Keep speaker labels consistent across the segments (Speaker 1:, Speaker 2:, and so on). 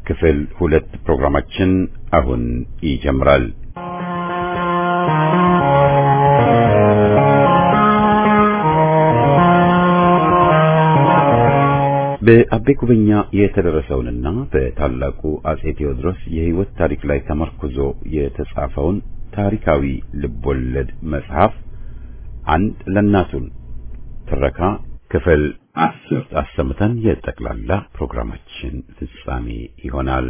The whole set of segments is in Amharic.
Speaker 1: ክፍል 2 ፕሮግራማችን አሁን ይጀምራል። በአቤ ጉበኛ የተደረሰውንና በታላቁ አጼ ቴዎድሮስ የሕይወት ታሪክ ላይ ተመርኩዞ የተጻፈውን ታሪካዊ ልቦለድ መጽሐፍ አንድ ለናቱን ትረካ ክፍል 10 አሰምተን የጠቅላላ ፕሮግራማችን ፍጻሜ ይሆናል።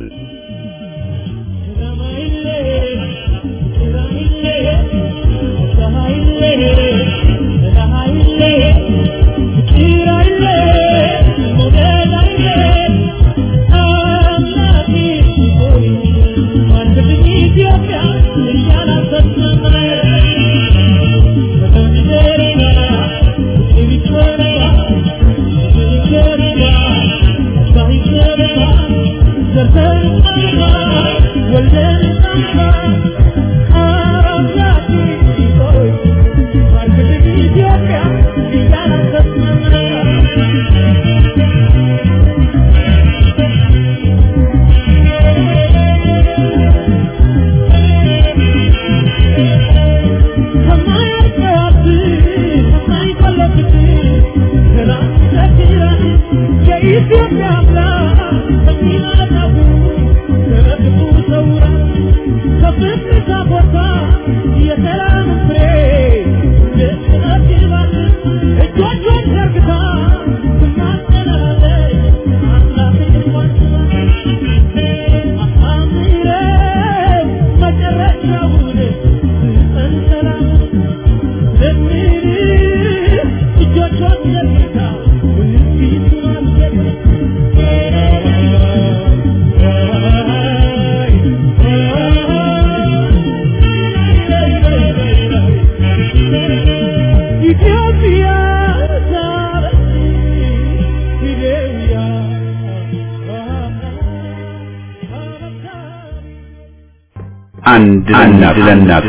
Speaker 1: አንድ ለናት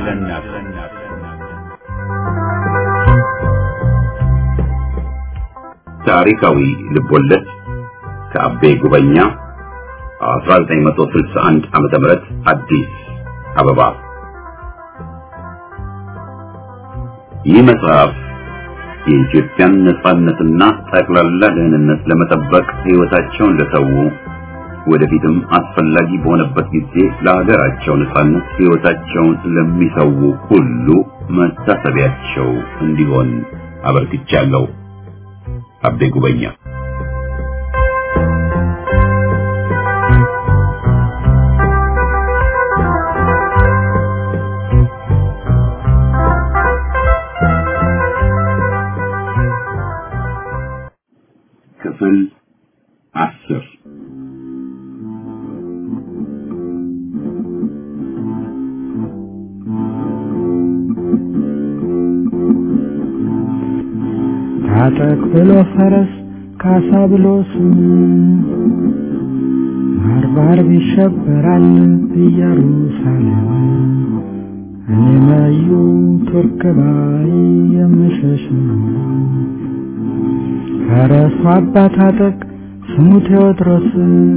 Speaker 1: ታሪካዊ ልቦለድ ከአቤ ጉበኛ 1961 ዓመተ ምህረት አዲስ አበባ። ይህ መጽሐፍ የኢትዮጵያን ነጻነትና ጠቅላላ ደህንነት ለመጠበቅ ሕይወታቸውን ለሰው ወደፊትም አስፈላጊ በሆነበት ጊዜ ለሀገራቸው ነጻነት ሕይወታቸውን ለሚሰው ሁሉ መታሰቢያቸው እንዲሆን አበርክቻለሁ። አቤ ጉበኛ። ክፍል 10
Speaker 2: ታጠቅ ብሎ ፈረስ ካሳ ብሎ ስም ባርባር ይሸበራል ኢየሩሳሌም እኔ ማዩ ቱርክ ባይ የምሸሽ ፈረሱ አባ ታጠቅ ስሙ ቴዎድሮስ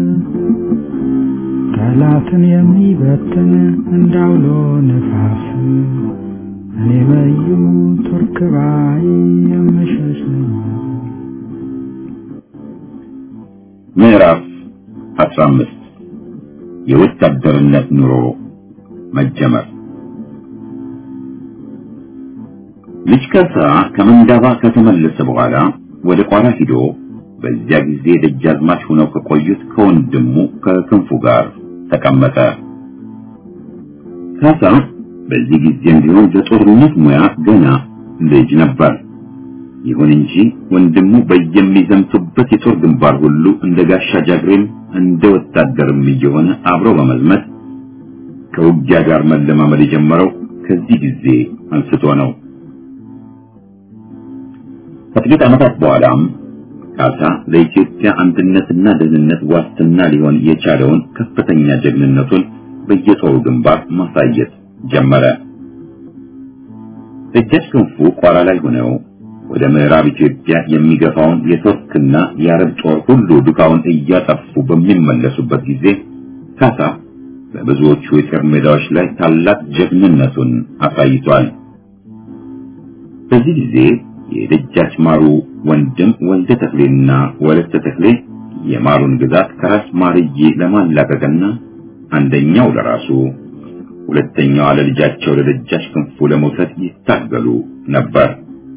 Speaker 2: ጠላትን የሚበትን እንዳውሎ ነፋስ እኔ ማዩ ቱርክ ባይ የምሸሽ
Speaker 1: ምዕራፍ 15 የወታደርነት ኑሮ መጀመር። ልጅ ካሳ ከመንዳባ ከተመለሰ በኋላ ወደ ቋራ ሂዶ በዚያ ጊዜ ደጃዝማች ሆነው ከቆዩት ከወንድሙ ከክንፉ ጋር ተቀመጠ። ካሳ በዚህ ጊዜም ቢሆን ለጦርነት ሙያ ገና ልጅ ነበር። ይሁን እንጂ ወንድሙ በየሚዘምቱበት የጦር ግንባር ሁሉ እንደ ጋሻ ጃግሬም እንደ ወታደርም እየሆነ አብሮ በመዝመት ከውጊያ ጋር መለማመድ የጀመረው ከዚህ ጊዜ አንስቶ ነው። ከጥቂት ዓመታት በኋላም ካሳ ለኢትዮጵያ አንድነትና ደህንነት ዋስትና ሊሆን የቻለውን ከፍተኛ ጀግንነቱን በየጦሩ ግንባር ማሳየት ጀመረ። ደጃች ክንፉ ቋራ ላይ ሆነው ወደ ምዕራብ ኢትዮጵያ የሚገፋውን የቱርክና የአረብ ጦር ሁሉ ዱካውን እያጠፉ በሚመለሱበት ጊዜ ካሳ በብዙዎቹ የጦር ሜዳዎች ላይ ታላቅ ጀግንነቱን አሳይቷል። በዚህ ጊዜ የደጃች ማሩ ወንድም ወልደ ተክሌና ወለተ ተክሌ የማሩን ግዛት ከራስ ማርዬ ለማላቀቅና አንደኛው ለራሱ ሁለተኛው ለልጃቸው ለደጃች ክንፉ ለመውሰድ ይታገሉ ነበር።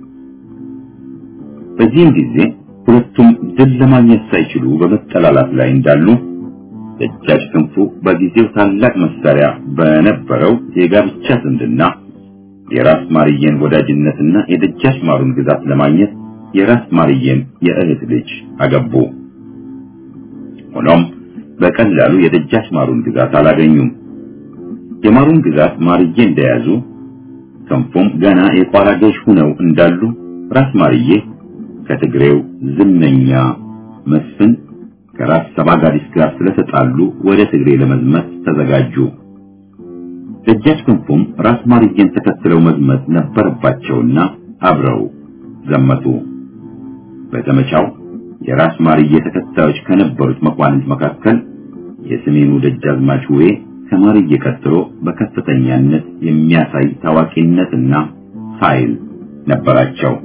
Speaker 1: በዚህም ጊዜ ሁለቱም ድል ለማግኘት ሳይችሉ በመጠላላት ላይ እንዳሉ ደጃች ክንፉ በጊዜው ታላቅ መሳሪያ በነበረው የጋብቻ ዝምድና የራስ ማርዬን ወዳጅነትና የደጃች ማሩን ግዛት ለማግኘት የራስ ማርዬን የእህት ልጅ አገቡ። ሆኖም በቀላሉ የደጃች ማሩን ግዛት አላገኙም። የማሩን ግዛት ማርዬ እንደያዙ ክንፉም ገና የቋራ ገዥ ሆነው እንዳሉ ራስ ማርዬ ከትግሬው ዝነኛ መስፍን ከራስ ሰባጋዲስ ጋር ስለተጣሉ ወደ ትግሬ ለመዝመት ተዘጋጁ። ደጃች ክንፉም ራስ ማርዬን ተከትለው መዝመት ነበረባቸውና አብረው ዘመቱ። በዘመቻው የራስ ማርዬ ተከታዮች ከነበሩት መኳንንት መካከል የሰሜኑ ደጃዝማች ውቤ ከማርዬ ቀጥሎ በከፍተኛነት የሚያሳይ ታዋቂነትና ኃይል ነበራቸው።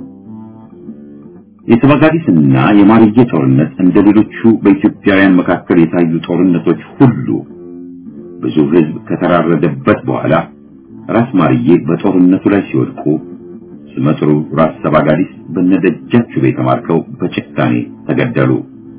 Speaker 1: የሰባጋዲስና የማርዬ ጦርነት እንደሌሎቹ በኢትዮጵያውያን መካከል የታዩ ጦርነቶች ሁሉ ብዙ ሕዝብ ከተራረደበት በኋላ ራስ ማርዬ በጦርነቱ ላይ ሲወድቁ ስመጥሩ ራስ ሰባጋዲስ በነደጃች ውቤ ተማርከው በጭካኔ ተገደሉ።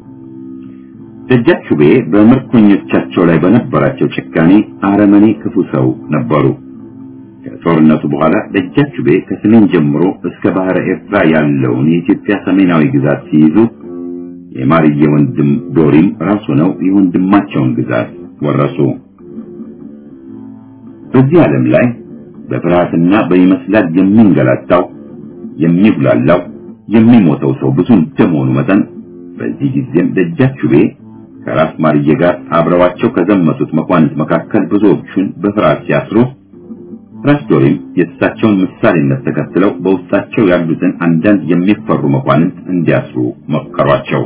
Speaker 1: ደጃች ውቤ በምርኮኞቻቸው ላይ በነበራቸው ጭካኔ አረመኔ ክፉ ሰው ነበሩ። ከጦርነቱ በኋላ ደጃች ውቤ ከሰሜን ጀምሮ እስከ ባህረ ኤርትራ ያለውን የኢትዮጵያ ሰሜናዊ ግዛት ሲይዙ የማርዬ ወንድም ዶሪም ራሱ ነው የወንድማቸውን ግዛት ወረሱ። በዚህ ዓለም ላይ በፍርሃትና በይመስላል የሚንገላታው የሚጉላላው የሚሞተው ሰው ብዙ እንደመሆኑ መጠን በዚህ ጊዜም ደጃች ውቤ ከራስ ማርዬ ጋር አብረዋቸው ከዘመቱት መኳንንት መካከል ብዙዎቹን በፍርሃት ሲያስሩ ራስ ዶሪም የእሳቸውን ምሳሌነት ተከትለው በውስጣቸው ያሉትን አንዳንድ የሚፈሩ መኳንንት እንዲያስሩ መከሯቸው።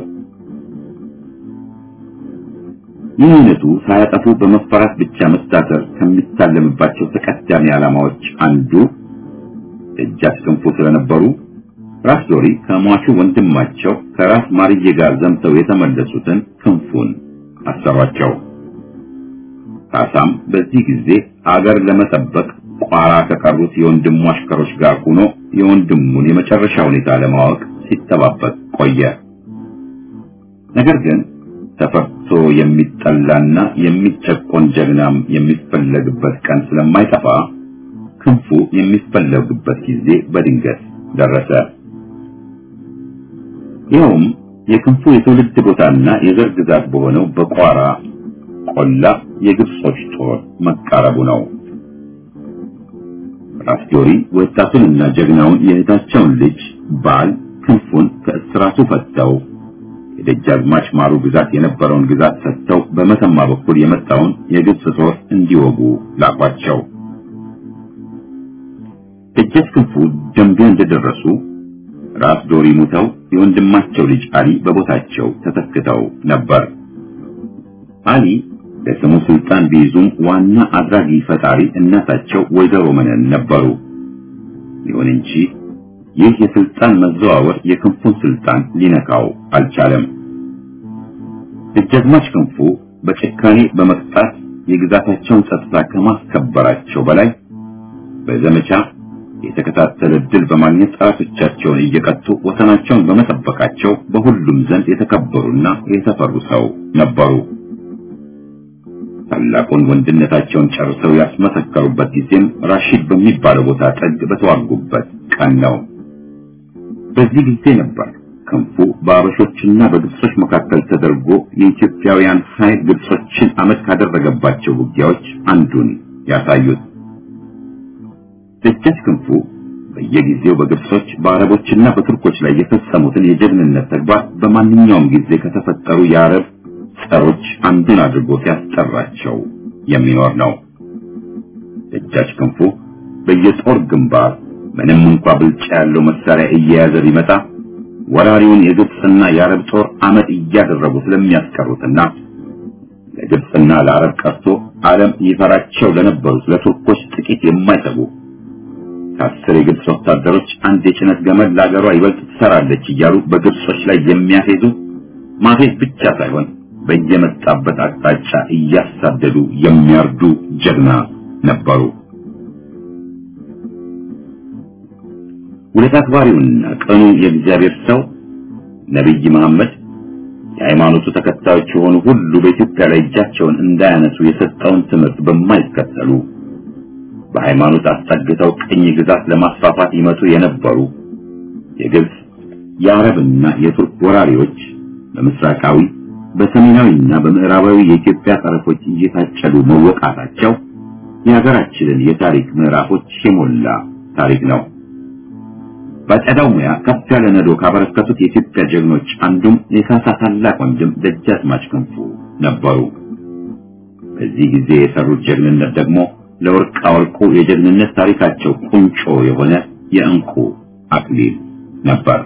Speaker 1: ይህ አይነቱ ሳያጠፉ በመፈራት ብቻ መታሰር ከሚታለምባቸው ተቀዳሚ ዓላማዎች አንዱ ደጃች ክንፉ ስለነበሩ ራስ ዶሪ ከሟቹ ወንድማቸው ከራስ ማርዬ ጋር ዘምተው የተመለሱትን ክንፉን አሰሯቸው። ካሳም በዚህ ጊዜ አገር ለመጠበቅ ቋራ ከቀሩት የወንድሙ አሽከሮች ጋር ሆኖ የወንድሙን የመጨረሻ ሁኔታ ለማወቅ ሲተባበቅ ቆየ። ነገር ግን ተፈርቶ የሚጠላና የሚጨቆን ጀግናም የሚፈለግበት ቀን ስለማይጠፋ ክንፉ የሚፈለግበት ጊዜ በድንገት ደረሰ። ይኸውም የክንፉ የትውልድ ቦታና የዘር ግዛት በሆነው በቋራ ቆላ የግብጾች ጦር መቃረቡ ነው። ራስ ዶሪ ወጣቱንና ጀግናውን የእህታቸውን ልጅ ባል ክንፉን ከእስራቱ ፈተው የደጃዝማች ማሩ ግዛት የነበረውን ግዛት ሰጥተው በመተማ በኩል የመጣውን የግብጽ ጦር እንዲወጉ ላኳቸው። ደጃች ክንፉ ደንቢያ እንደደረሱ ራስ ዶሪ ሙተው የወንድማቸው ልጅ አሊ በቦታቸው ተተክተው ነበር። አሊ ለስሙ ሱልጣን ቢይዙም ዋና አድራጊ ፈጣሪ እናታቸው ወይዘሮ መነን ነበሩ። ይሁን እንጂ ይህ የስልጣን መዘዋወር የክንፉን ስልጣን ሊነካው አልቻለም። ደጃዝማች ክንፉ በጭካኔ በመቅጣት የግዛታቸውን ጸጥታ ከማስከበራቸው በላይ በዘመቻ የተከታተለ ድል በማግኘት ጠላቶቻቸውን እየቀጡ ወሰናቸውን በመጠበቃቸው በሁሉም ዘንድ የተከበሩና የተፈሩ ሰው ነበሩ። ታላቁን ወንድነታቸውን ጨርሰው ያስመሰከሩበት ጊዜም ራሺድ በሚባለው ቦታ ጠግ በተዋጉበት ቀን ነው። በዚህ ጊዜ ነበር ክንፉ በአበሾችና በግብጾች መካከል ተደርጎ የኢትዮጵያውያን ኃይል ግብጾችን አመት ካደረገባቸው ውጊያዎች አንዱን ያሳዩት። ደጃች ክንፉ በየጊዜው በግብጾች በአረቦችና በቱርኮች ላይ የፈጸሙትን የጀግንነት ተግባር በማንኛውም ጊዜ ከተፈጠሩ የአረብ ጸሮች አንዱን አድርጎ ሲያስጠራቸው የሚኖር ነው። ደጃች ክንፉ በየጦር ግንባር ምንም እንኳን ብልጫ ያለው መሳሪያ እየያዘ ቢመጣ ወራሪውን የግብጽና የአረብ ጦር አመድ እያደረጉ ስለሚያስቀሩትና ለግብጽና ለአረብ ቀርቶ ዓለም ይፈራቸው ለነበሩት ለቱርኮች ጥቂት የማይሰጉ ከአስር የግብጽ ወታደሮች አንድ የጭነት ገመድ ለአገሯ ይበልጥ ትሰራለች እያሉ በግብጾች ላይ የሚያፌዙ ማፌዝ ብቻ ሳይሆን በየመጣበት አቅጣጫ እያሳደዱ የሚያርዱ ጀግና ነበሩ። ውለታ አክባሪውና ቀኑ የእግዚአብሔር ሰው ነብይ መሐመድ የሃይማኖቱ ተከታዮች የሆኑ ሁሉ በኢትዮጵያ ላይ እጃቸውን እንዳያነሱ የሰጠውን ትምህርት በማይከተሉ በሃይማኖት አስጠግተው ቅኝ ግዛት ለማስፋፋት ይመቱ የነበሩ የግብጽ የአረብና የቱርክ ወራሪዎች በምስራቃዊ በሰሜናዊና በምዕራባዊ የኢትዮጵያ ጠረፎች እየታጨዱ መወቃታቸው የሀገራችንን የታሪክ ምዕራፎች የሞላ ታሪክ ነው። በአጨዳው ሙያ ከፍ ያለ ነዶ ካበረከቱት የኢትዮጵያ ጀግኖች አንዱም የካሳ ታላቅ ወንድም ደጃዝማች ክንፉ ነበሩ። በዚህ ጊዜ የሰሩት ጀግንነት ደግሞ ለወርቅ አወርቁ የጀግንነት ታሪካቸው ቁንጮ የሆነ የእንቁ አክሊል ነበር።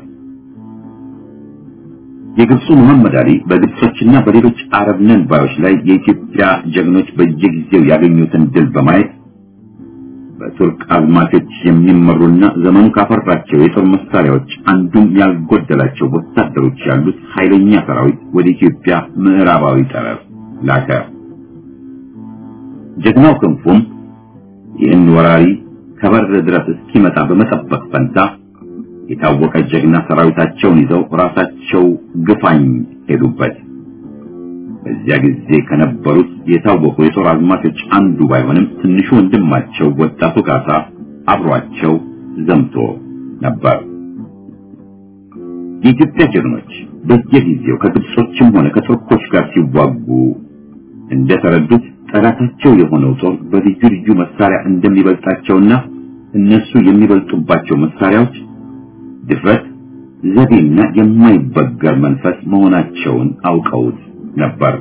Speaker 1: የግብፁ መሐመድ አሊ በግብጾችና በሌሎች አረብ ነን ባዮች ላይ የኢትዮጵያ ጀግኖች በየጊዜው ያገኙትን ድል በማየት በቱርክ አዝማቾች የሚመሩና ዘመኑ ካፈራቸው የጦር መሳሪያዎች አንዱም ያልጎደላቸው ወታደሮች ያሉት ኃይለኛ ሰራዊት ወደ ኢትዮጵያ ምዕራባዊ ጠረፍ ላከ። ጀግናው ክንፉም ይህን ወራሪ ከበር ድረስ እስኪመጣ በመጠበቅ ፈንታ የታወቀ ጀግና ሰራዊታቸውን ይዘው ራሳቸው ግፋኝ ሄዱበት። በዚያ ጊዜ ከነበሩት የታወቁ የጦር አዝማቾች አንዱ ባይሆንም ትንሹ ወንድማቸው ወጣቱ ካሳ አብሯቸው ዘምቶ ነበር። የኢትዮጵያ ጀግኖች በየጊዜው ከግብጾችም ሆነ ከቱርኮች ጋር ሲዋጉ እንደተረዱት ጠላታቸው የሆነው ጦር በልዩ ልዩ መሳሪያ እንደሚበልጣቸውና እነሱ የሚበልጡባቸው መሳሪያዎች ድፍረት፣ ዘዴና የማይበገር መንፈስ መሆናቸውን አውቀውት ነበር።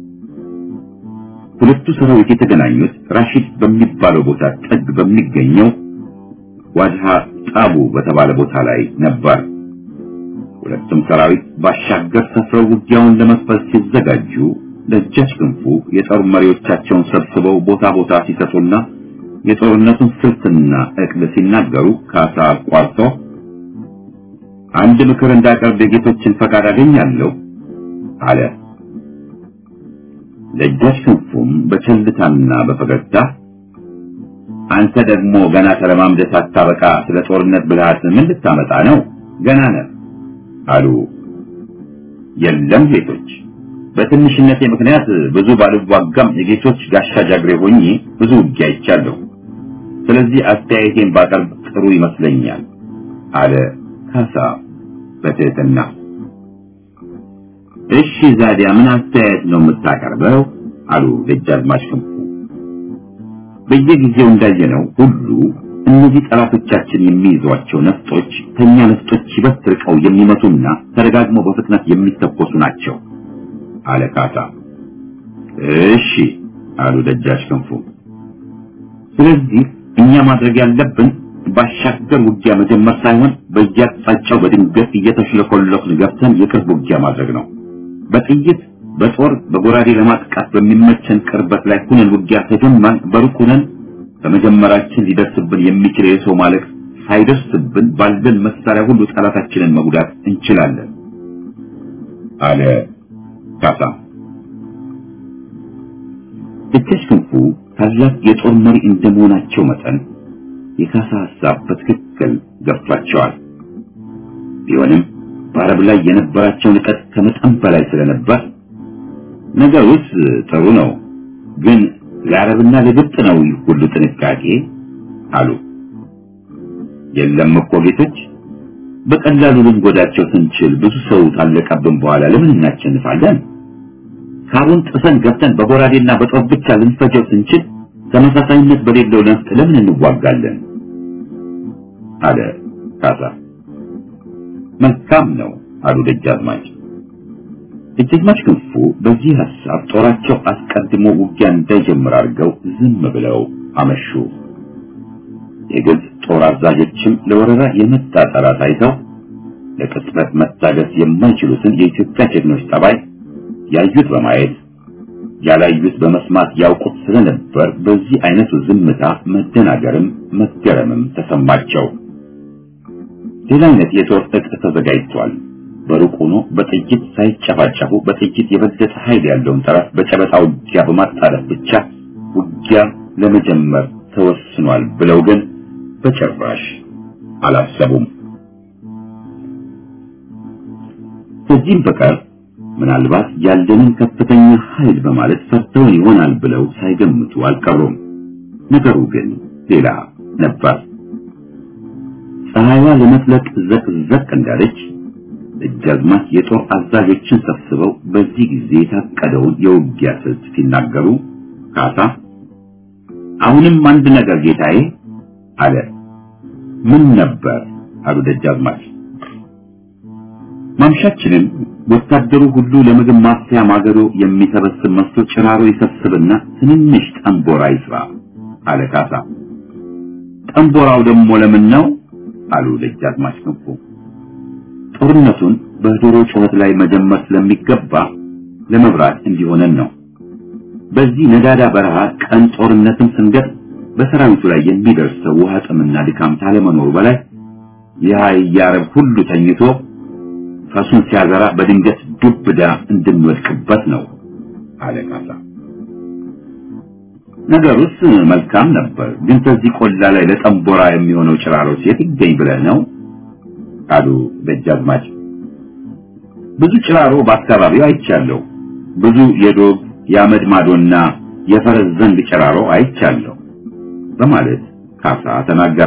Speaker 1: ሁለቱ ሰራዊት የተገናኙት ራሺድ በሚባለው ቦታ ጥግ በሚገኘው ዋድሃ ጣቡ በተባለ ቦታ ላይ ነበር። ሁለቱም ሰራዊት ባሻገር ሰፍረው ውጊያውን ለመክፈት ሲዘጋጁ ደጃች ክንፉ የጦር መሪዎቻቸውን ሰብስበው ቦታ ቦታ ሲሰጡና የጦርነቱን ስልትና ዕቅድ ሲናገሩ ካሳ አቋርጦ አንድ ምክር እንዳቀርብ የጌቶችን ፈቃድ አገኛለሁ አለ። ደጃች ክንፉም በቸልታና በፈገግታ አንተ ደግሞ ገና ተለማምደህ ሳታበቃ ስለ ጦርነት ብልሃት ምን ልታመጣ ነው? ገና ነህ አሉ። የለም ጌቶች፣ በትንሽነቴ ምክንያት ብዙ ባልዋጋም የጌቶች ጋሻ ጃግሬ ሆኜ ብዙ ውጊያ አይቻለሁ። ስለዚህ አስተያየቴን ባቀርብ ጥሩ ይመስለኛል አለ ካሳ በትህትና። እሺ ዛዲያ ምን አስተያየት ነው የምታቀርበው? አሉ ደጃዝማች ክንፉ። በየጊዜው እንዳየነው ሁሉ እነዚህ ጠላቶቻችን የሚይዟቸው ነፍጦች ከኛ ነፍጦች ይበልጥ ርቀው የሚመቱና ተደጋግመው በፍጥነት የሚተኮሱ ናቸው አለ ካሳ። እሺ አሉ ደጃች ክንፉ። ስለዚህ እኛ ማድረግ ያለብን ባሻገር ውጊያ መጀመር ሳይሆን በየአቅጣጫው በድንገት እየተሽለኮለኩን ገብተን የቅርብ ውጊያ ማድረግ ነው። በጥይት በጦር በጎራዴ ለማጥቃት በሚመቸን ቅርበት ላይ ሆነን ውጊያ ተጀመርን በሩቅ ሆነን በመጀመራችን ሊደርስብን የሚችል የሰው ማለቅ ሳይደርስብን ባለን መሳሪያ ሁሉ ጠላታችንን መጉዳት እንችላለን አለ ካሳ። ደጃች ክንፉ ታላቅ የጦር መሪ እንደመሆናቸው መጠን የካሳ ሐሳብ በትክክል ገብቷቸዋል። ቢሆንም በአረብ ላይ የነበራቸው ንቀት ከመጠን በላይ ስለነበር ነገሩስ ጥሩ ነው፣ ግን ለአረብና ለግብጽ ነው ሁሉ ጥንቃቄ አሉ። የለም እኮ ጌቶች፣ በቀላሉ ልንጎዳቸው ስንችል ብዙ ሰው ታለቀብን በኋላ ለምን እናቸንፋለን? ካቡን ጥሰን ገብተን በጎራዴና በጦር ብቻ ልንፈጀው ስንችል ተመሳሳይነት በሌለው ነፍጥ ለምን እንዋጋለን? አለ ካሳ። መልካም ነው አሉ ደጃዝማች። ደጃዝማች ክንፉ በዚህ ሐሳብ ጦራቸው አስቀድሞ ውጊያ እንዳይጀምር አድርገው ዝም ብለው አመሹ። የግብጽ ጦር አዛዦችም ለወረራ የመጣ ጠላት አይተው ለቅጽበት መታገስ የማይችሉትን የኢትዮጵያ ጀግኖች ጠባይ ያዩት በማየት ያላዩት በመስማት ያውቁት ስለነበር በዚህ አይነቱ ዝምታ መደናገርም መገረምም ተሰማቸው። ሌላ አይነት የጦር ዕቅ ተዘጋጅቷል። በሩቅ ሆኖ በጥይት ሳይጨፋጨፉ በጥይት የበለጠ ኃይል ያለውን ጠላት በጨበጣ ውጊያ በማጣረፍ ብቻ ውጊያ ለመጀመር ተወስኗል ብለው ግን በጭራሽ አላሰቡም። ከዚህም በቀር ምናልባት ያለንን ከፍተኛ ኃይል በማለት ፈርተው ይሆናል ብለው ሳይገምቱ አልቀሩም። ነገሩ ግን ሌላ ነበር። ፀሐይዋ ለመጥለቅ ዘቅዘቅ እንዳለች ደጃዝማች የጦር አዛዦችን ሰብስበው በዚህ ጊዜ የታቀደውን የውጊያ ስልት ሲናገሩ ካሳ አሁንም አንድ ነገር ጌታዬ አለ። ምን ነበር አሉ ደጃዝማች። ማምሻችንን ወታደሩ ሁሉ ለምግብ ማፍያ ማገዶ የሚሰበስብ መስሎ ጭራሮ ይሰብስብና ትንንሽ ጠንቦራ ይስራ አለ ካሳ። ጠንቦራው ደግሞ ለምን ነው አሉ ደጃዝማች ክንፉ። ጦርነቱን በዶሮ ጩኸት ላይ መጀመር ስለሚገባ ለመብራት እንዲሆነን ነው። በዚህ ነዳዳ በረሃ ቀን ጦርነትን ስንገጥ በሰራዊቱ ላይ የሚደርሰው ውሃ ጥምና ድካም ታለመኖሩ በላይ የአያረብ ሁሉ ተኝቶ ፈሱን ሲያዘራ በድንገት ዱብዳ እንድንወድቅበት ነው አለ ካሳ። ነገሩስ መልካም ነበር፣ ግን በዚህ ቆላ ላይ ለጠንቦራ የሚሆነው ጭራሮ ሴት ይገኝ ብለህ ነው አሉ ደጃዝማች። ብዙ ጭራሮ በአካባቢው አይቻለሁ። ብዙ የዶግ የአመድ ማዶና የፈረስ ዘንግ ጭራሮ አይቻለሁ በማለት ካሳ ተናገረ።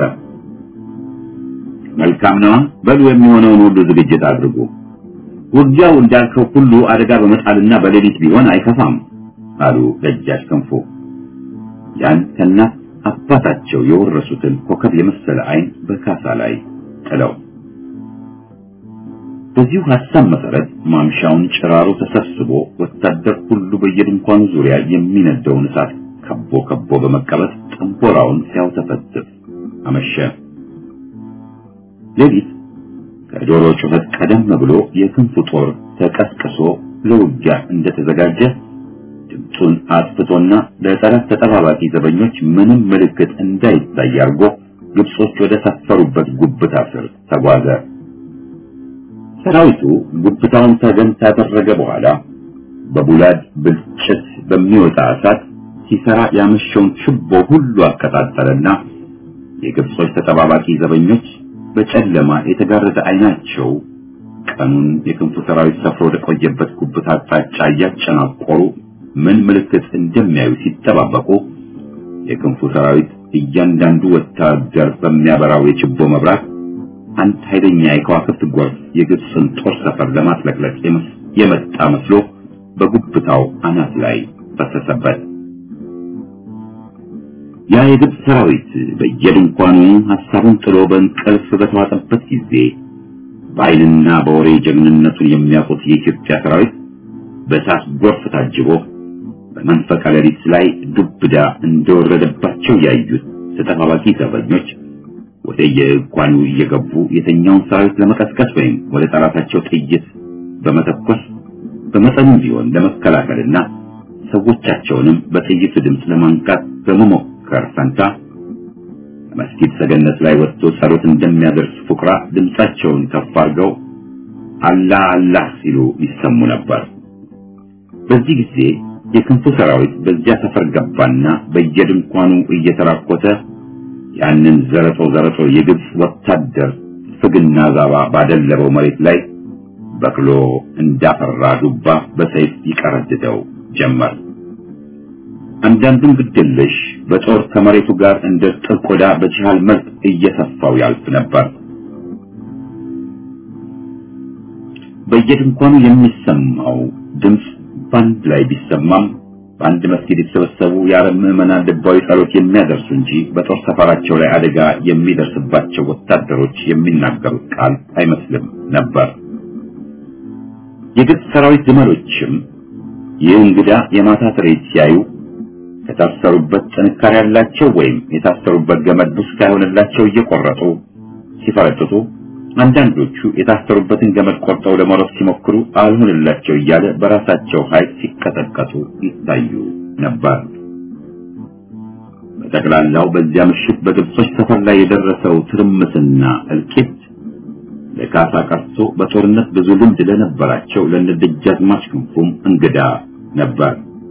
Speaker 1: መልካም ነው፣ በሉ የሚሆነውን ሁሉ ዝግጅት አድርጉ። ውጊያው እንዳልከው ሁሉ አደጋ በመጣልና በሌሊት ቢሆን አይከፋም አሉ ደጃች ክንፉ። ያን ከእናት አባታቸው የወረሱትን ኮከብ የመሰለ አይን በካሳ ላይ ጥለው በዚሁ ሐሳብ መሰረት ማምሻውን ጭራሮ ተሰብስቦ ወታደር ሁሉ በየድንኳኑ ዙሪያ የሚነደውን እሳት ከቦ በመቀበል ጠንቦራውን ሲያውተፈትፍ አመሸ። ሌሊት ከዶሮ ጩኸት ቀደም ብሎ የክንፉ ጦር ተቀስቅሶ ለውጊያ እንደተዘጋጀ ድምፁን አጥፍቶና ለጠላት ተጠባባቂ ዘበኞች ምንም ምልክት እንዳይታይ አድርጎ ግብጾች ወደ ሰፈሩበት ጉብታ ስር ተጓዘ። ሰራዊቱ ጉብታውን ተገን ካደረገ በኋላ በቡላድ ብልጭት በሚወጣ እሳት ሲሰራ ያመሸውን ችቦ ሁሉ አቀጣጠለና የግብጾች ተጠባባቂ ዘበኞች በጨለማ የተጋረደ አይናቸው ቀኑን የክንፉ ሰራዊት ሰፍሮ ወደ ቆየበት ጉብታ አቅጣጫ እያጨናቆሩ ምን ምልክት እንደሚያዩ ሲጠባበቁ የክንፉ ሰራዊት እያንዳንዱ ወታደር በሚያበራው የችቦ መብራት አንድ ኃይለኛ የከዋክብት ጎርፍ የግብጽን ጦር ሰፈር ለማጥለቅለቅ የመጣ መስሎ በጉብታው አናት ላይ ፈሰሰበት። ያ የግብጽ ሰራዊት በየድንኳኑ ሐሳቡን ጥሎ በእንቅልፍ በተዋጠበት ጊዜ በኃይልና በወሬ ጀግንነቱን የሚያውቁት የኢትዮጵያ ሰራዊት በእሳት ጎርፍ ታጅቦ በመንፈቀ ሌሊት ላይ ዱብዳ እንደወረደባቸው ያዩት ተጠባባቂ ዘበኞች ወደ የድንኳኑ እየገቡ የተኛውን ሰራዊት ለመቀስቀስ ወይም ወደ ጠላታቸው ጥይት በመተኮስ በመጠኑም ቢሆን ለመከላከልና ሰዎቻቸውንም በጥይቱ ድምፅ ለማንቃት በመሞከር ፈንታ መስጊድ ሰገነት ላይ ወጥቶ ጸሎት እንደሚያደርስ ፉቅራ ድምጻቸውን ከፍ አድርገው አላህ አላህ ሲሉ ይሰሙ ነበር። በዚህ ጊዜ የክንፉ ሰራዊት በዚያ ሰፈር ገባና በየድንኳኑ እየተራኮተ ያንን ዘረጦ የግብጽ ወታደር ፍግና ዛባ ባደለበው መሬት ላይ በቅሎ እንዳፈራ ዱባ በሰይፍ ይቀረድደው ጀመር። አንዳንዱም ግድልሽ በጦር ከመሬቱ ጋር እንደ ጥል ቆዳ በጅሃል መልክ እየሰፋው ያልፍ ነበር። በየድንኳኑ የሚሰማው ድምፅ ባንድ ላይ ቢሰማም በአንድ መስጊድ የተሰበሰቡ የአረብ ምዕመናን ልባዊ ጸሎት የሚያደርሱ እንጂ በጦር ሰፈራቸው ላይ አደጋ የሚደርስባቸው ወታደሮች የሚናገሩት ቃል አይመስልም ነበር። የግብጽ ሰራዊት ግመሎችም ይህ እንግዳ የማታ ትርኢት ሲያዩ ከታሰሩበት ጥንካሬ ያላቸው ወይም የታሰሩበት ገመድ ብስካ ይሆንላቸው እየቆረጡ ሲፈረጥጡ፣ አንዳንዶቹ የታሰሩበትን ገመድ ቆርጠው ለመሮጥ ሲሞክሩ አልሆንላቸው እያለ በራሳቸው ኃይል ሲቀጠቀጡ ይታዩ ነበር። በጠቅላላው በዚያ ምሽት በግብጾች ሰፈር ላይ የደረሰው ትርምስና እልቂት ለካሳ ቀርቶ በጦርነት ብዙ ልምድ ለነበራቸው ለደጃዝማች ክንፉም እንግዳ ነበር።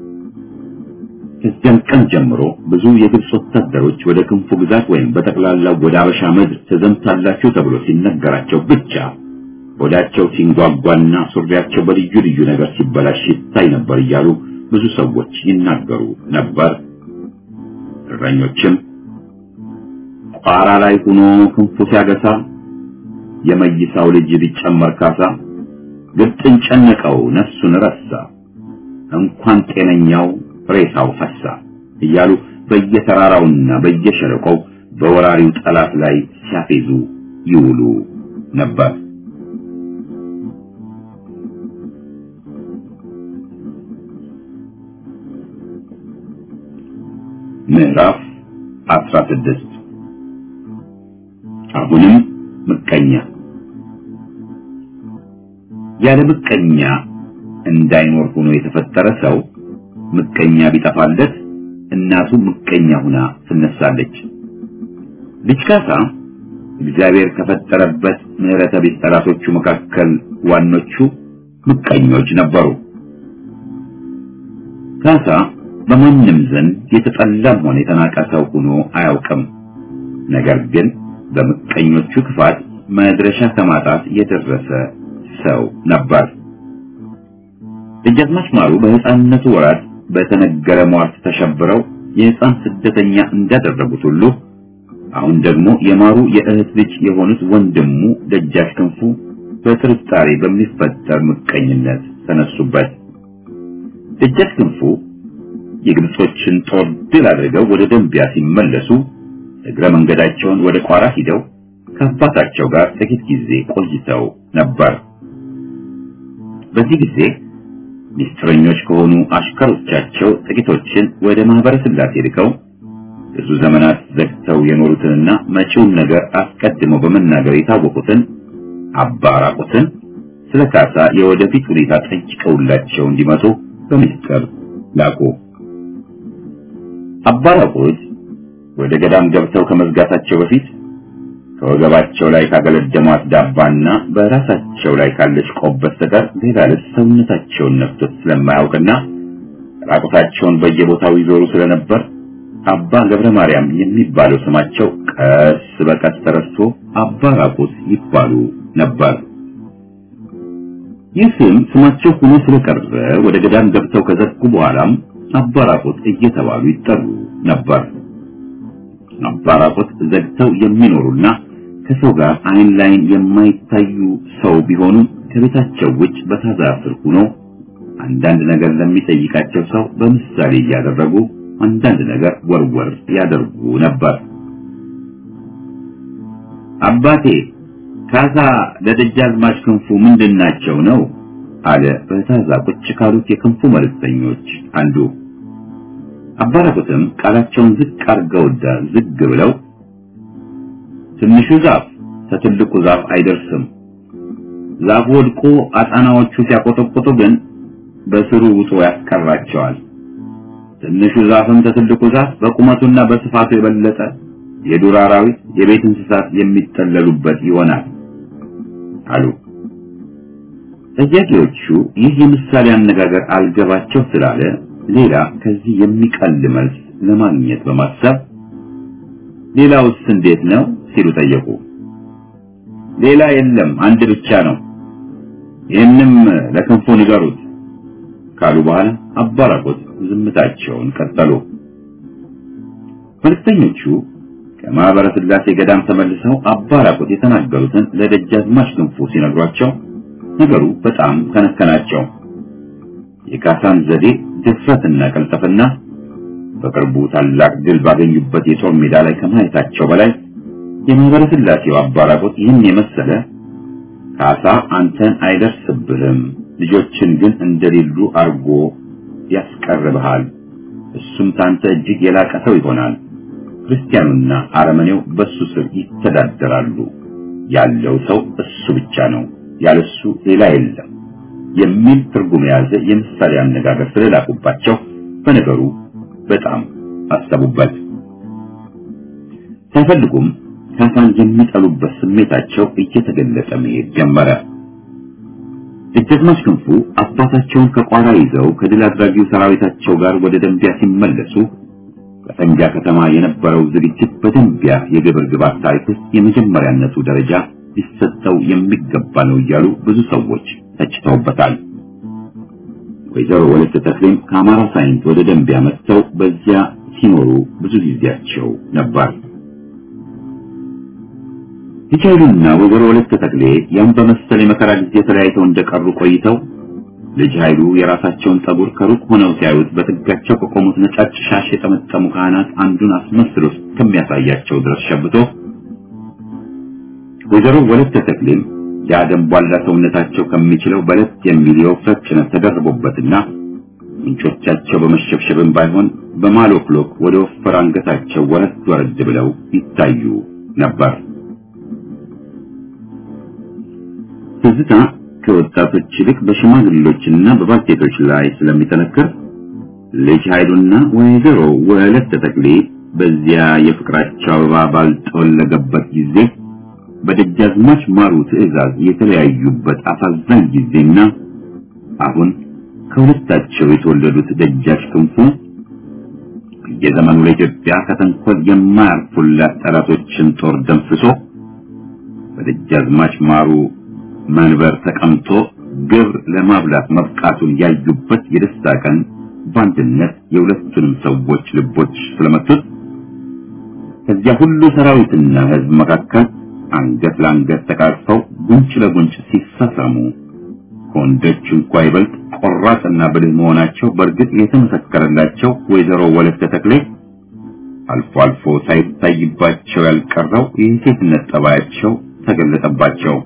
Speaker 1: ከዚያን ቀን ጀምሮ ብዙ የግብጽ ወታደሮች ወደ ክንፉ ግዛት ወይም በጠቅላላው ወደ አበሻ ምድር ተዘምታላችሁ ተብሎ ሲነገራቸው ብቻ ወዳቸው ሲንጓጓና ሱሪያቸው በልዩ ልዩ ነገር ሲበላሽ ይታይ ነበር እያሉ ብዙ ሰዎች ይናገሩ ነበር። እረኞችም ቋራ ላይ ሆኖ ክንፉ ሲያገሳ የመይሳው ልጅ ሊጨመር ካሳ ግብጽን ጨነቀው ነፍሱን ረሳ እንኳን ጤነኛው ሬሳው ፈሳ እያሉ በየተራራውና በየሸለቆው በወራሪው ጠላት ላይ ሲያፌዙ ይውሉ ነበር። ምዕራፍ 16 አሁንም ምቀኛ። ያለ ምቀኛ እንዳይኖር ሆኖ የተፈጠረ ሰው ምቀኛ ቢጠፋለት እናቱ ምቀኛ ሆና ትነሳለች። ልጅ ካሳ እግዚአብሔር ከፈጠረበት ምሕረተ ቢስ ጠላቶቹ መካከል ዋኖቹ ምቀኞች ነበሩ። ካሳ በማንም ዘንድ የተጠላም ሆነ የተናቀ ሰው ሆኖ አያውቅም። ነገር ግን በምቀኞቹ ክፋት መድረሻ ከማጣት የደረሰ ሰው ነበር። ደጃዝማች ማሩ በሕፃንነቱ ወራት በተነገረ ሟርት ተሸብረው የሕፃን ስደተኛ እንዳደረጉት ሁሉ አሁን ደግሞ የማሩ የእህት ልጅ የሆኑት ወንድሙ ደጃች ክንፉ በጥርጣሬ በሚፈጠር ምቀኝነት ተነሱበት። ደጃች ክንፉ የግብጾችን ጦር ድል አድርገው ወደ ደንቢያ ሲመለሱ እግረ መንገዳቸውን ወደ ቋራ ሂደው ከአባታቸው ጋር ጥቂት ጊዜ ቆይተው ነበር። በዚህ ጊዜ ሚስጥረኞች ከሆኑ አሽከሮቻቸው ጥቂቶችን ወደ ማህበረ ስላሴ ልከው ብዙ ዘመናት ዘግተው የኖሩትንና መጪውን ነገር አስቀድመው በመናገር የታወቁትን አባ ራቁትን ስለ ካሳ የወደፊት ሁኔታ ጠይቀውላቸው እንዲመጡ በሚስጥር ላኩ። አባ ራቁት ወደ ገዳም ገብተው ከመዝጋታቸው በፊት ከወገባቸው ላይ ካገለደሟት ዳባና በራሳቸው ላይ ካለች ቆብ በስተቀር ሌላ ልብስ ሰውነታቸውን ነፍቶት ስለማያውቅና ራቁታቸውን በየቦታው ይዞሩ ስለነበር አባ ገብረ ማርያም የሚባለው ስማቸው ቀስ በቀስ ተረስቶ አባ ራቁት ይባሉ ነበር። ይህ ስማቸው ሆኖ ስለቀረ ወደ ገዳም ገብተው ከዘጉ በኋላም አባ ራቁት እየተባሉ ይጠሩ ነበር። አባ ራቁት ዘግተው የሚኖሩና ከሰው ጋር አይን ላይን የማይታዩ ሰው ቢሆኑ ከቤታቸው ውጭ በታዛ ስር ሆኖ አንዳንድ ነገር ለሚጠይቃቸው ሰው በምሳሌ እያደረጉ አንዳንድ ነገር ወርወር ያደርጉ ነበር። አባቴ ካሳ ለደጃዝማች ክንፉ ምንድናቸው ነው አለ በታዛ ቁጭ ካሉት የክንፉ መልእክተኞች አንዱ። አባ ራቁትም ቃላቸውን ዝቅ አድርገውና ዝግ ብለው ትንሹ ዛፍ ከትልቁ ዛፍ አይደርስም፣ ዛፉ ወድቆ አጣናዎቹ ሲያቆጠቆጡ ግን በስሩ ውጦ ያስቀራቸዋል። ትንሹ ዛፍም ከትልቁ ዛፍ በቁመቱና በስፋቱ የበለጠ የዱር አራዊት የቤት እንስሳት የሚጠለሉበት ይሆናል አሉ። ጠያቂዎቹ ይህ የምሳሌ አነጋገር አልገባቸው ስላለ ሌላ ከዚህ የሚቀል መልስ ለማግኘት በማሰብ ሌላውስ እንዴት ነው ሲሉ ጠየቁ። ሌላ የለም አንድ ብቻ ነው፣ ይህንም ለክንፉ ንገሩት ካሉ በኋላ አባ ራቁት ዝምታቸውን ቀጠሉ። መልእክተኞቹ ከማህበረ ስላሴ ገዳም ተመልሰው አባ ራቁት የተናገሩትን ለደጃዝማች ክንፉ ሲነግሯቸው ነገሩ በጣም ከነከናቸው። የካሳን ዘዴ ድፍረትና ቀልጠፍና በቅርቡ ታላቅ ድል ባገኙበት የጦር ሜዳ ላይ ከማየታቸው በላይ የማህበረ ስላሴው አባ ራቁት ይህን የመሰለ ካሳ አንተን አይደርስብህም፣ ልጆችን ግን እንደሌሉ አርጎ ያስቀርብሃል፣ እሱም ታንተ እጅግ የላቀ ሰው ይሆናል። ክርስቲያኑና አረመኔው በሱ ስር ይተዳደራሉ። ያለው ሰው እሱ ብቻ ነው፣ ያለሱ ሌላ የለም የሚል ትርጉም የያዘ የምሳሌ አነጋገር ስለላኩባቸው በነገሩ በጣም አሰቡበት። ሳይፈልጉም ካሳን የሚጠሉበት ስሜታቸው እየተገለጸ መሄድ ጀመረ። ደጃዝማች ክንፉ አባታቸውን ከቋራ ይዘው ከድል አድራጊው ሰራዊታቸው ጋር ወደ ደንቢያ ሲመለሱ በፈንጃ ከተማ የነበረው ዝግጅት በደንቢያ የግብር ግባት ታሪክ ውስጥ የመጀመሪያነቱ ደረጃ ሊሰጠው የሚገባ ነው እያሉ ብዙ ሰዎች ተችተውበታል። ወይዘሮ ወለተ ተክሌም ከአማራ ሳይንት ወደ ደንቢያ መጥተው በዚያ ሲኖሩ ብዙ ጊዜያቸው ነበር። ልጅ ወይዘሮ ወለተ ተክሌ ያን በመሰለ የመከራ ጊዜ ተለያይተው እንደቀሩ ቆይተው ልጅ ኃይሉ የራሳቸውን ጠጉር ከሩቅ ሆነው ሲያዩት በጥጋቸው ከቆሙት ነጫጭ ሻሽ የጠመጠሙ ካህናት አንዱን አስመስሎ ከሚያሳያቸው ድረስ ሸብቶ ወይዘሮ ወለተ ተክሌም ያደንቧላ ሰውነታቸው ከሚችለው በለት የሚል የወፍረት ጭነት ተደርቦበትና ምንጮቻቸው በመሸብሸብም ባይሆን በማሎክሎክ ወደ ወፈር አንገታቸው ወረድ ብለው ይታዩ ነበር። ትዝታ ከወጣቶች ይልቅ በሽማግሌዎችና በባልቴቶች ላይ ስለሚጠነክር ልጅ ኃይሉና ወይዘሮ ወለተ ተክሌ በዚያ የፍቅራቸው አበባ ባልጠወለገበት ጊዜ በደጃዝማች ማሩ ትዕዛዝ የተለያዩበት አሳዛኝ ጊዜና አሁን ከሁለታቸው የተወለዱት ደጃች ክንፉ የዘመኑ ለኢትዮጵያ ከተንኮል የማያርፉላት ጠላቶችን ጦር ደምስሶ በደጃዝማች ማሩ መንበር ተቀምጦ ግብር ለማብላት መብቃቱን ያዩበት የደስታ ቀን በአንድነት የሁለቱንም ሰዎች ልቦች ስለመቱት ከዚያ ሁሉ ሰራዊትና ሕዝብ መካከል አንገት ለአንገት ተቃቅፈው ጉንጭ ለጉንጭ ሲሳሳሙ ከወንዶች እንኳን ይበልጥ ቆራጥና ብልህ መሆናቸው በእርግጥ የተመሰከረላቸው ወይዘሮ ወለተ ተክሌ አልፎ አልፎ ሳይታይባቸው ያልቀረው የሴትነት ጠባያቸው ተገለጠባቸው።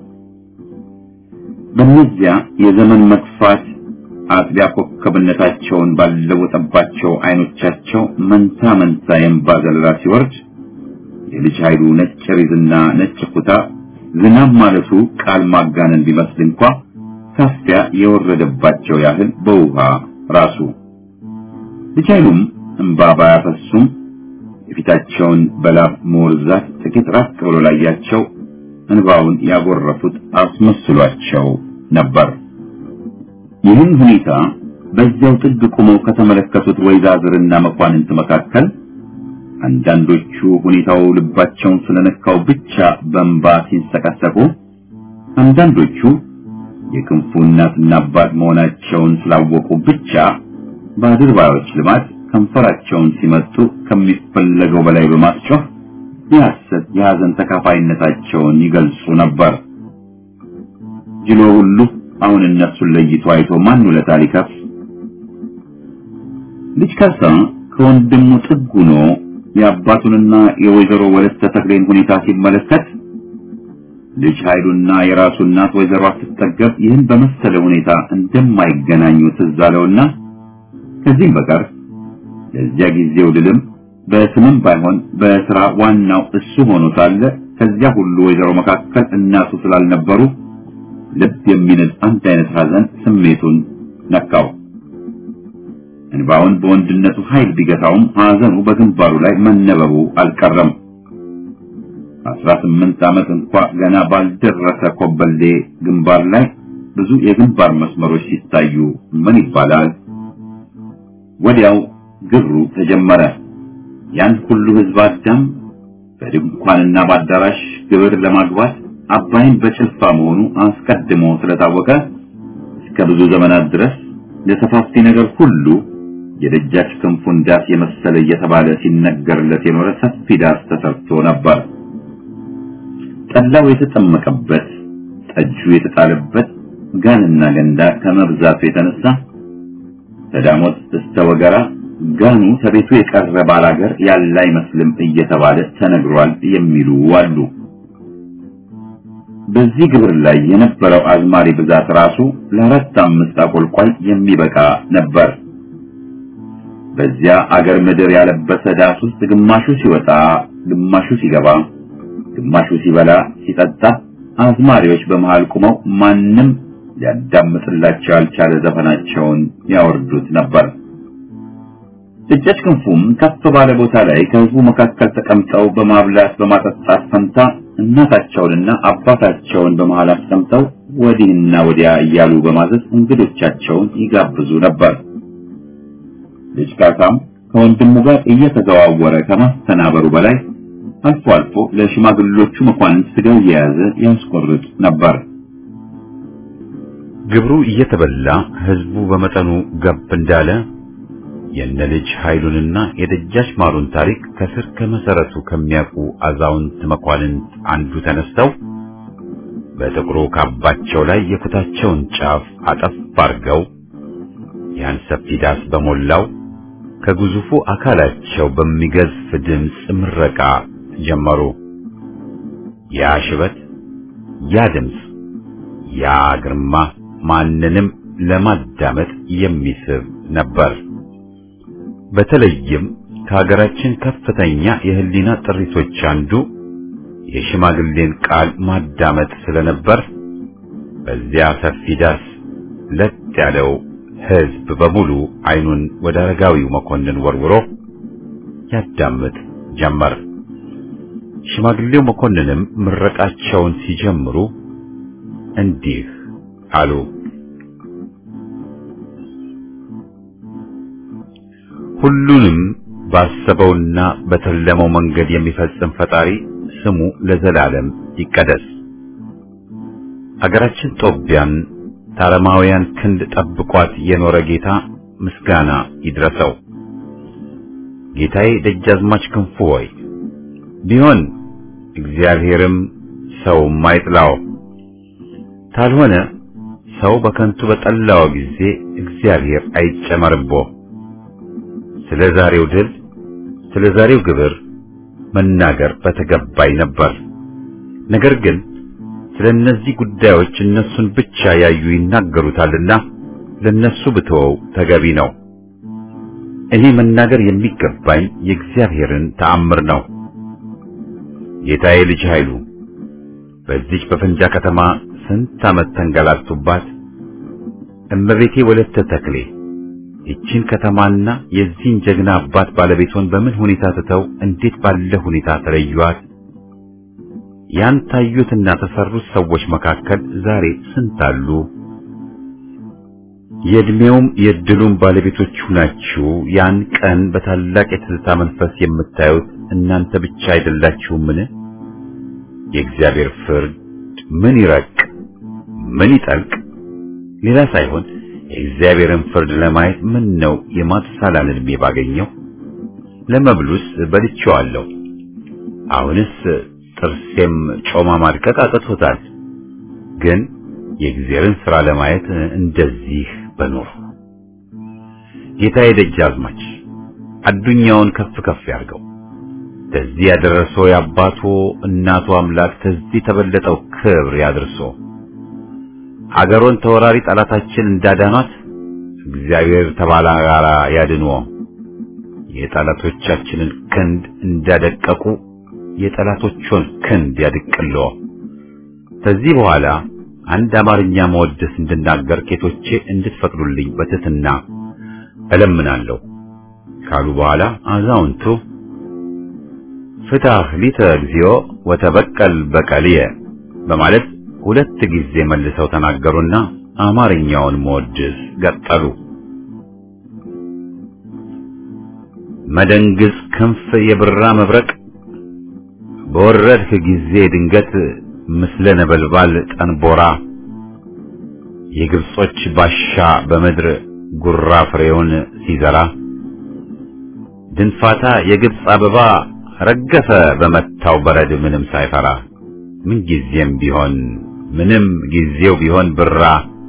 Speaker 1: በእነዚያ የዘመን መክፋት አጥቢያ ኮከብነታቸውን ባለወጠባቸው አይኖቻቸው መንታ የእንባ ዘለላ ሲወርድ የልጅ ኃይሉ ነጭ ሪዝና ነጭ ኩታ ዝናብ ማለቱ ቃል ማጋነን ቢመስል እንኳን ካፊያ የወረደባቸው ያህል በውሃ ራሱ ልጅ ኃይሉም እንባ ባያፈሱም የፊታቸውን በላብ መወርዛት ጥቂት ራቅ ብሎ ላያቸው እንባውን ያጎረፉት አስመስሏቸው ነበር። ይህን ሁኔታ በዚያው ጥግ ቆመው ከተመለከቱት ወይዛዝርና መኳንንት መካከል አንዳንዶቹ ሁኔታው ልባቸውን ስለነካው ብቻ በእንባ ሲንሰቀሰቁ፣ አንዳንዶቹ የክንፉ እናትና አባት መሆናቸውን ስላወቁ ብቻ በአድርባዮች ልማት ከንፈራቸውን ሲመጡ ከሚፈለገው በላይ በማስጮህ የሐሰት የሐዘን ተካፋይነታቸውን ይገልጹ ነበር። ጅሎ ሁሉ አሁን እነሱን ለይቶ አይቶ ማን ውለታ ሊከፍል? ልጅ ካሳ ከወንድሙ ጥግ ሆኖ የአባቱንና የወይዘሮ ወለተ ተክሌን ሁኔታ ሲመለከት ልጅ ኃይሉና የራሱ እናት ወይዘሮ አትጠገብ ይህን በመሰለ ሁኔታ እንደማይገናኙ ትዝ አለውና ከዚህም በቀር ለዚያ ጊዜው ድልም በስምም ባይሆን በስራ ዋናው እሱ ሆኖ ሳለ ከዚያ ሁሉ ወይዘሮ መካከል እናቱ ስላልነበሩ ልብ የሚነድ አንድ አይነት ሐዘን ስሜቱን ነካው። እንባውን በወንድነቱ ኃይል ቢገታውም ሐዘኑ በግንባሩ ላይ መነበቡ አልቀረም። 18 ዓመት እንኳን ገና ባልደረሰ ኮበሌ ግንባር ላይ ብዙ የግንባር መስመሮች ሲታዩ ምን ይባላል? ወዲያው ግብሩ ተጀመረ። ያን ሁሉ ህዝብ አዳም በድንኳንና በአዳራሽ ግብር ለማግባት አባይን በጭልፋ መሆኑ አስቀድሞ ስለታወቀ እስከ ብዙ ዘመናት ድረስ ለሰፋፊ ነገር ሁሉ የደጃች ክንፉን ዳስ የመሰለ እየተባለ ሲነገርለት የኖረ ሰፊ ዳስ ተሰርቶ ነበር። ጠላው የተጠመቀበት ጠጁ የተጣለበት ጋንና ገንዳ ከመብዛቱ የተነሳ ተዳሞት ተስተወገራ ጋኑ ተቤቱ የቀረ ባላገር ያለ አይመስልም እየተባለ ተነግሯል የሚሉ አሉ። በዚህ ግብር ላይ የነበረው አዝማሪ ብዛት ራሱ ለ4-5 አቆልቋይ የሚበቃ ነበር። በዚያ አገር ምድር ያለበሰ ዳስ ውስጥ ግማሹ ሲወጣ ግማሹ ሲገባ ግማሹ ሲበላ ሲጠጣ አዝማሪዎች በመሃል ቆመው ማንም ሊያዳምጥላቸው ያልቻለ ዘፈናቸውን ያወርዱት ነበር። እጨች ክንፉም ከፍ ባለ ቦታ ላይ ከህዝቡ መካከል ተቀምጠው በማብላት በማጠጣት ፈንታ እናታቸውንና አባታቸውን በመሃል አስቀምጠው ወዲህና ወዲያ እያሉ በማዘዝ እንግዶቻቸውን ይጋብዙ ነበር። ልጅ ካሳም ከወንድሙ ጋር እየተዘዋወረ ከማስተናበሩ በላይ አልፎ አልፎ ለሽማግሌዎቹ መኳንንት ስጋ እየያዘ ያስቆርጥ ነበር።
Speaker 3: ግብሩ እየተበላ ህዝቡ በመጠኑ ገብ እንዳለ የነልጅ ኃይሉንና የደጃች ማሩን ታሪክ ከስር ከመሰረቱ ከሚያውቁ አዛውንት መኳንንት አንዱ ተነስተው በጥቁሩ ካባቸው ላይ የኩታቸውን ጫፍ አጠፍ አድርገው ያን ሰፊ ዳስ በሞላው ከግዙፉ አካላቸው በሚገዝፍ ድምፅ ምረቃ ጀመሩ። ያ ሽበት፣ ያ ድምፅ፣ ያ ግርማ ማንንም ለማዳመጥ የሚስብ ነበር። በተለይም ከሀገራችን ከፍተኛ የህሊና ጥሪቶች አንዱ የሽማግሌን ቃል ማዳመጥ ስለነበር በዚያ ሰፊ ዳስ ለጥ ያለው ህዝብ በሙሉ አይኑን ወደ አረጋዊው መኮንን ወርውሮ ያዳምጥ ጀመር። ሽማግሌው መኮንንም ምረቃቸውን ሲጀምሩ እንዲህ አሉ። ሁሉንም ባሰበውና በተለመው መንገድ የሚፈጽም ፈጣሪ ስሙ ለዘላለም ይቀደስ። አገራችን ጦቢያን ታረማውያን ክንድ ጠብቋት የኖረ ጌታ ምስጋና ይድረሰው። ጌታዬ ደጃዝማች ክንፉ ሆይ ቢሆን እግዚአብሔርም ሰውም አይጥላው፣ ካልሆነ ሰው በከንቱ በጠላው ጊዜ እግዚአብሔር አይጨመርቦ። ስለ ዛሬው ድል ስለ ዛሬው ግብር መናገር በተገባይ ነበር። ነገር ግን ስለ እነዚህ ጉዳዮች እነሱን ብቻ ያዩ ይናገሩታልና ለነሱ ብተወው ተገቢ ነው። እኔ መናገር የሚገባኝ የእግዚአብሔርን ተአምር ነው። ጌታዬ ልጅ ኃይሉ በዚህ በፈንጃ ከተማ ስንት ዓመት ተንገላቱባት። እመቤቴ ወለተ ተክሌ ይህችን ከተማና የዚህን ጀግና አባት ባለቤቱን በምን ሁኔታ ተተው እንዴት ባለ ሁኔታ ተለዩዋት? ያን ታዩትና ተሰሩት ሰዎች መካከል ዛሬ ስንት አሉ? የእድሜውም የድሉም ባለቤቶች ናችሁ። ያን ቀን በታላቅ የትዝታ መንፈስ የምታዩት እናንተ ብቻ አይደላችሁምን? የእግዚአብሔር ፍርድ ምን ይረቅ ምን ይጠልቅ ሌላ ሳይሆን የእግዚአብሔርን ፍርድ ለማየት ምን ነው የማትሳላን እድሜ ባገኘው። ለመብሉስ በልቼዋለሁ። አሁንስ ጥርሴም ጮማ ማድቀቅ አቅቶታል። ግን የእግዚአብሔርን ሥራ ለማየት እንደዚህ በኖር። ጌታዬ ደጃዝማች አዱኛውን ከፍ ከፍ ያርገው። ከዚህ ያደረሰው የአባቱ እናቱ አምላክ ከዚህ ተበለጠው ክብር ያድርሶ። አገሮን ተወራሪ ጠላታችን እንዳዳኗት እግዚአብሔር ተባላጋራ ያድንዎ። የጠላቶቻችንን ክንድ እንዳደቀቁ የጠላቶቹን ክንድ ያድቅልዎ። ከዚህ በኋላ አንድ አማርኛ መወደስ እንድናገር ኬቶቼ እንድትፈቅዱልኝ በትህትና እለምናለሁ ካሉ በኋላ አዛውንቱ ፍታህ ሊተ እግዚኦ ወተበቀል በቀልየ በማለት ሁለት ጊዜ መልሰው ተናገሩና አማርኛውን መወደስ ቀጠሉ። መደንግዝ ክንፍ የብራ መብረቅ በወረድህ ጊዜ ድንገት ምስለ ነበልባል ጠንቦራ የግብጾች ባሻ በምድር ጉራ ፍሬውን ሲዘራ ድንፋታ የግብጽ አበባ ረገፈ በመታው በረድ ምንም ሳይፈራ ምን ጊዜም ቢሆን ምንም ጊዜው ቢሆን ብራ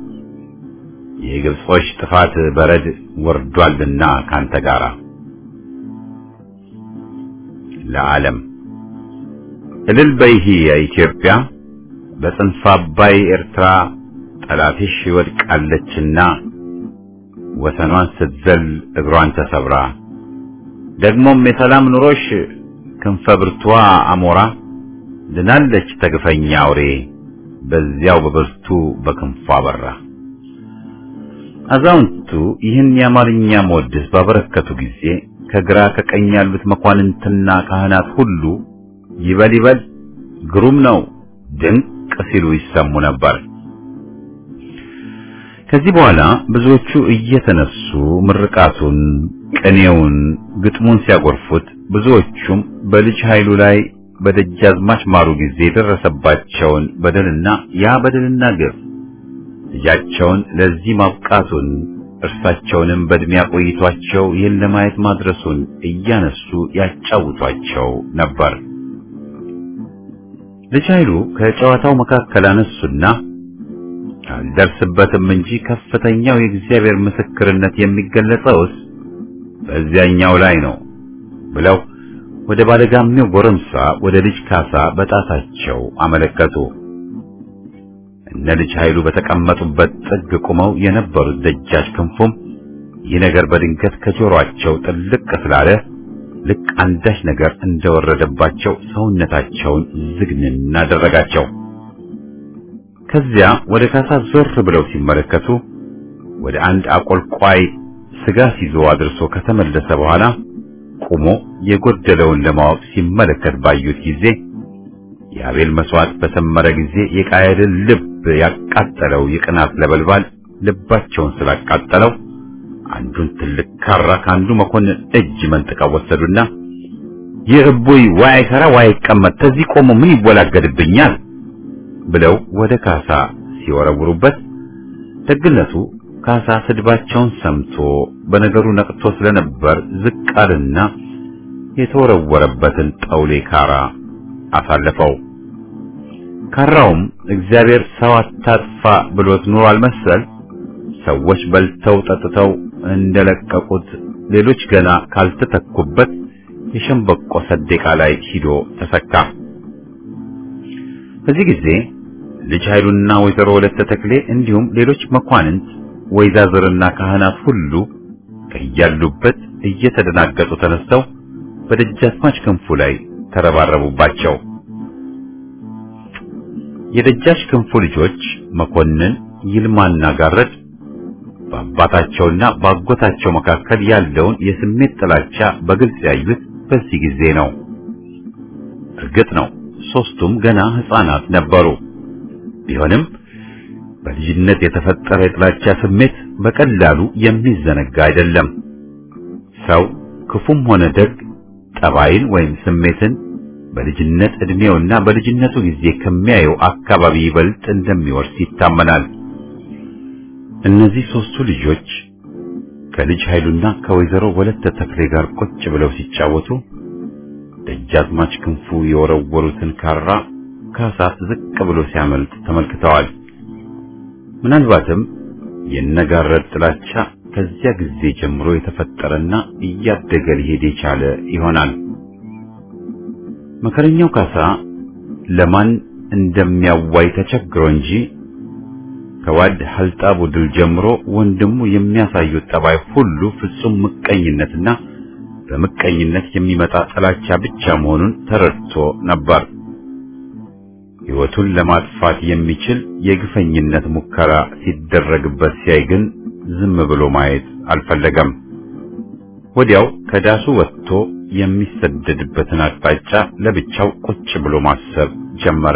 Speaker 3: የግብጾች ጥፋት በረድ ወርዷልና ካንተ ጋራ ለዓለም እልል በይሂ የኢትዮጵያ በጽንፈ አባይ ኤርትራ ጠላትሽ ይወድቃለችና ወሰኗን ስትዘል እግሯን ተሰብራ ደግሞም የሰላም ኑሮሽ ክንፈ ብርቷ አሞራ ድናለች ተግፈኛ አውሬ በዚያው በብርቱ በክንፏ በራ። አዛውንቱ ይህን የአማርኛ ሞድስ ባበረከቱ ጊዜ ከግራ ከቀኝ ያሉት መኳንንትና ካህናት ሁሉ ይበል ይበል ግሩም ነው ድንቅ ሲሉ ይሰሙ ነበር። ከዚህ በኋላ ብዙዎቹ እየተነሱ ምርቃቱን፣ ቅኔውን፣ ግጥሙን ሲያጎርፉት ብዙዎቹም በልጅ ኃይሉ ላይ በደጃዝማች ማሩ ጊዜ የደረሰባቸውን በደልና ያ በደልና ግፍ ልጃቸውን ለዚህ ማብቃቱን እርሳቸውንም በእድሜ ያቆይቷቸው ይህን ለማየት ማድረሱን እያነሱ ያጫውቷቸው ነበር። ልጅ ኃይሉ ከጨዋታው መካከል አነሱና አልደርስበትም እንጂ ከፍተኛው የእግዚአብሔር ምስክርነት የሚገለጸውስ በዚያኛው ላይ ነው ብለው ወደ ባለጋሜው ጎረምሳ ወደ ልጅ ካሳ በጣታቸው አመለከቱ። እነ ልጅ ኃይሉ በተቀመጡበት ጥግ ቆመው የነበሩት ደጃች ክንፉም ይህ ነገር በድንገት ከጆሮአቸው ጥልቅ ስላለ ልክ አንዳች ነገር እንደወረደባቸው ሰውነታቸውን ዝግንን አደረጋቸው። ከዚያ ወደ ካሳ ዞር ብለው ሲመለከቱ ወደ አንድ አቆልቋይ ስጋ ሲዞ አድርሶ ከተመለሰ በኋላ ቆሞ የጎደለውን ለማወቅ ሲመለከት ባዩት ጊዜ የአቤል መስዋዕት በሰመረ ጊዜ የቃየልን ልብ ያቃጠለው የቅናት ነበልባል ልባቸውን ስላቃጠለው አንዱን ትልቅ ካራ ከአንዱ መኮንን እጅ መንጥቀው ወሰዱና የእቦይ ዋይ ከራ ዋይ ቀመጥ ተዚህ ቆሞ ምን ይወላገድብኛል ብለው ወደ ካሳ ሲወረውሩበት ደግነቱ ካሳ ስድባቸውን ሰምቶ በነገሩ ነቅቶ ስለነበር ዝቅ አለና የተወረወረበትን ጠውሌ ካራ አሳለፈው። ካራውም እግዚአብሔር ሰው አታጥፋ ብሎት ኑሯል መሰል ሰዎች በልተው ጠጥተው እንደለቀቁት ሌሎች ገና ካልተተኩበት የሸምበቆ ሰደቃ ላይ ሂዶ ተሰካ። በዚህ ጊዜ ልጅ ኃይሉና ወይዘሮ ወለተ ተክሌ እንዲሁም ሌሎች መኳንንት ወይዛዝርና ካህናት ሁሉ ከያሉበት እየተደናገጡ ተነስተው በደጃዝማች ክንፉ ላይ ተረባረቡባቸው። የደጃች ክንፉ ልጆች መኮንን ይልማና ጋረድ በአባታቸውና በአጎታቸው መካከል ያለውን የስሜት ጥላቻ በግልጽ ያዩት በዚህ ጊዜ ነው። እርግጥ ነው ሶስቱም ገና ሕፃናት ነበሩ። ቢሆንም በልጅነት የተፈጠረ የጥላቻ ስሜት በቀላሉ የሚዘነጋ አይደለም። ሰው ክፉም ሆነ ደግ ጠባይን ወይም ስሜትን በልጅነት እድሜውና በልጅነቱ ጊዜ ከሚያየው አካባቢ ይበልጥ እንደሚወርስ ይታመናል። እነዚህ ሶስቱ ልጆች ከልጅ ኃይሉና ከወይዘሮ ወለተ ተክሌ ጋር ቁጭ ብለው ሲጫወቱ ደጃዝማች ክንፉ የወረወሩትን ካራ ካሳ ዝቅ ብሎ ሲያመልጥ ተመልክተዋል። ምናልባትም የነጋረድ ጥላቻ ከዚያ ጊዜ ጀምሮ የተፈጠረና እያደገ ሊሄድ የቻለ ይሆናል። መከረኛው ካሳ ለማን እንደሚያዋይ ተቸግሮ እንጂ ከዋድ ሐልጣቡ ድል ጀምሮ ወንድሙ የሚያሳዩት ጠባይ ሁሉ ፍጹም ምቀኝነትና በምቀኝነት የሚመጣ ጥላቻ ብቻ መሆኑን ተረድቶ ነበር። ሕይወቱን ለማጥፋት የሚችል የግፈኝነት ሙከራ ሲደረግበት ሲያይ ግን ዝም ብሎ ማየት አልፈለገም። ወዲያው ከዳሱ ወጥቶ የሚሰደድበትን አቅጣጫ ለብቻው ቁጭ ብሎ ማሰብ ጀመረ።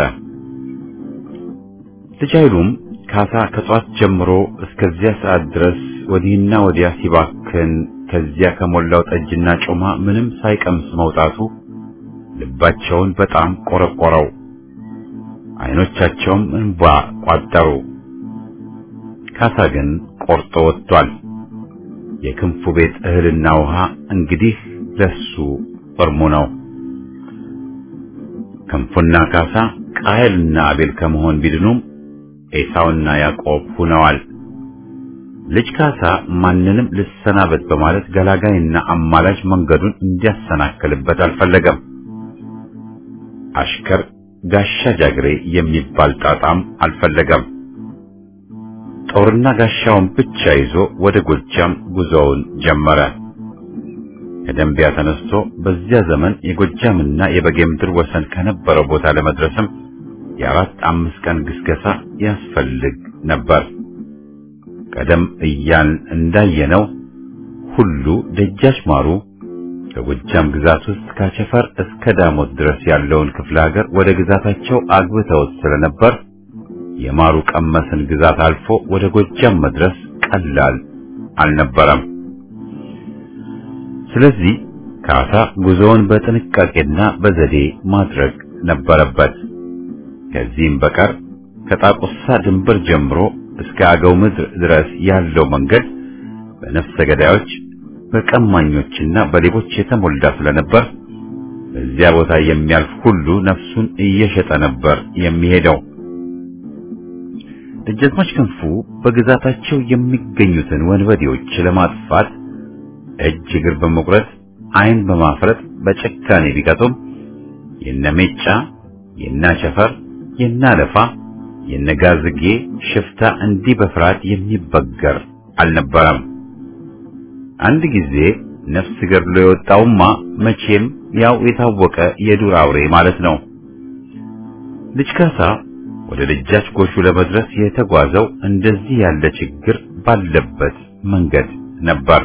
Speaker 3: ልጅ ኃይሉም ካሳ ከጧት ጀምሮ እስከዚያ ሰዓት ድረስ ወዲህና ወዲያ ሲባክን ከዚያ ከሞላው ጠጅና ጮማ ምንም ሳይቀምስ መውጣቱ ልባቸውን በጣም ቆረቆረው። አይኖቻቸውም እንባ ቋጠሩ። ካሳ ግን ቆርጦ ወጥቷል። የክንፉ ቤት እህልና ውሃ እንግዲህ ለሱ እርሙ ነው። ክንፉና ካሳ ቃየልና አቤል ከመሆን ቢድኑም ኤሳውና ያዕቆብ ሆነዋል። ልጅ ካሳ ማንንም ልሰናበት በማለት ገላጋይና አማላጅ መንገዱን እንዲያሰናክልበት አልፈለገም። አሽከር ጋሻ ጃግሬ የሚባል ጣጣም አልፈለገም። ጦርና ጋሻውን ብቻ ይዞ ወደ ጎጃም ጉዞውን ጀመረ። ከደንቢያ ተነስቶ በዚያ ዘመን የጎጃምና የበጌምድር ወሰን ከነበረው ቦታ ለመድረስም የ4-5 ቀን ግስገሳ ያስፈልግ ነበር። ቀደም እያን እንዳየነው ሁሉ ደጃች ማሩ በጎጃም ግዛት ውስጥ ከአቸፈር እስከ ዳሞት ድረስ ያለውን ክፍለ ሀገር ወደ ግዛታቸው አግብተውት ስለነበር የማሩ ቀመስን ግዛት አልፎ ወደ ጎጃም መድረስ ቀላል አልነበረም። ስለዚህ ካሳ ጉዞውን በጥንቃቄና በዘዴ ማድረግ ነበረበት። ከዚህም በቀር ከጣቁሳ ድንበር ጀምሮ እስከ አገው ምድር ድረስ ያለው መንገድ በነፍሰ ገዳዮች በቀማኞችና በሌቦች የተሞላ ስለነበር በዚያ ቦታ የሚያልፍ ሁሉ ነፍሱን እየሸጠ ነበር የሚሄደው። ደጃዝማች ክንፉ በግዛታቸው የሚገኙትን ወንበዴዎች ለማጥፋት እጅ እግር በመቁረጥ ዓይን በማፍረጥ በጭካኔ ቢቀጡም የነሜጫ የናቸፈር የናለፋ የነጋዝጌ ሽፍታ እንዲህ በፍርሃት የሚበገር አልነበረም። አንድ ጊዜ ነፍስ ገድሎ የወጣውማ መቼም ያው የታወቀ የዱር አውሬ ማለት ነው። ልጅ ካሳ ወደ ደጃች ጎሹ ለመድረስ የተጓዘው እንደዚህ ያለ ችግር ባለበት መንገድ ነበር።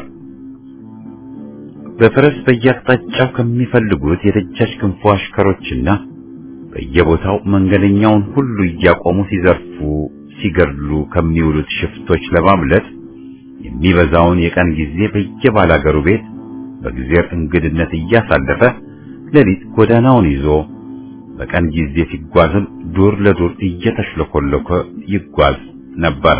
Speaker 3: በፈረስ በየአቅጣጫው ከሚፈልጉት የደጃች ክንፉ አሽከሮችና በየቦታው መንገደኛውን ሁሉ እያቆሙ ሲዘርፉ ሲገድሉ ከሚውሉት ሽፍቶች ለማምለጥ የሚበዛውን የቀን ጊዜ በየባላገሩ ቤት በጊዜር እንግድነት እያሳለፈ ሌሊት ጎዳናውን ይዞ በቀን ጊዜ ሲጓዝም ዱር ለዱር እየተሽለኮለኮ ይጓዝ ነበር።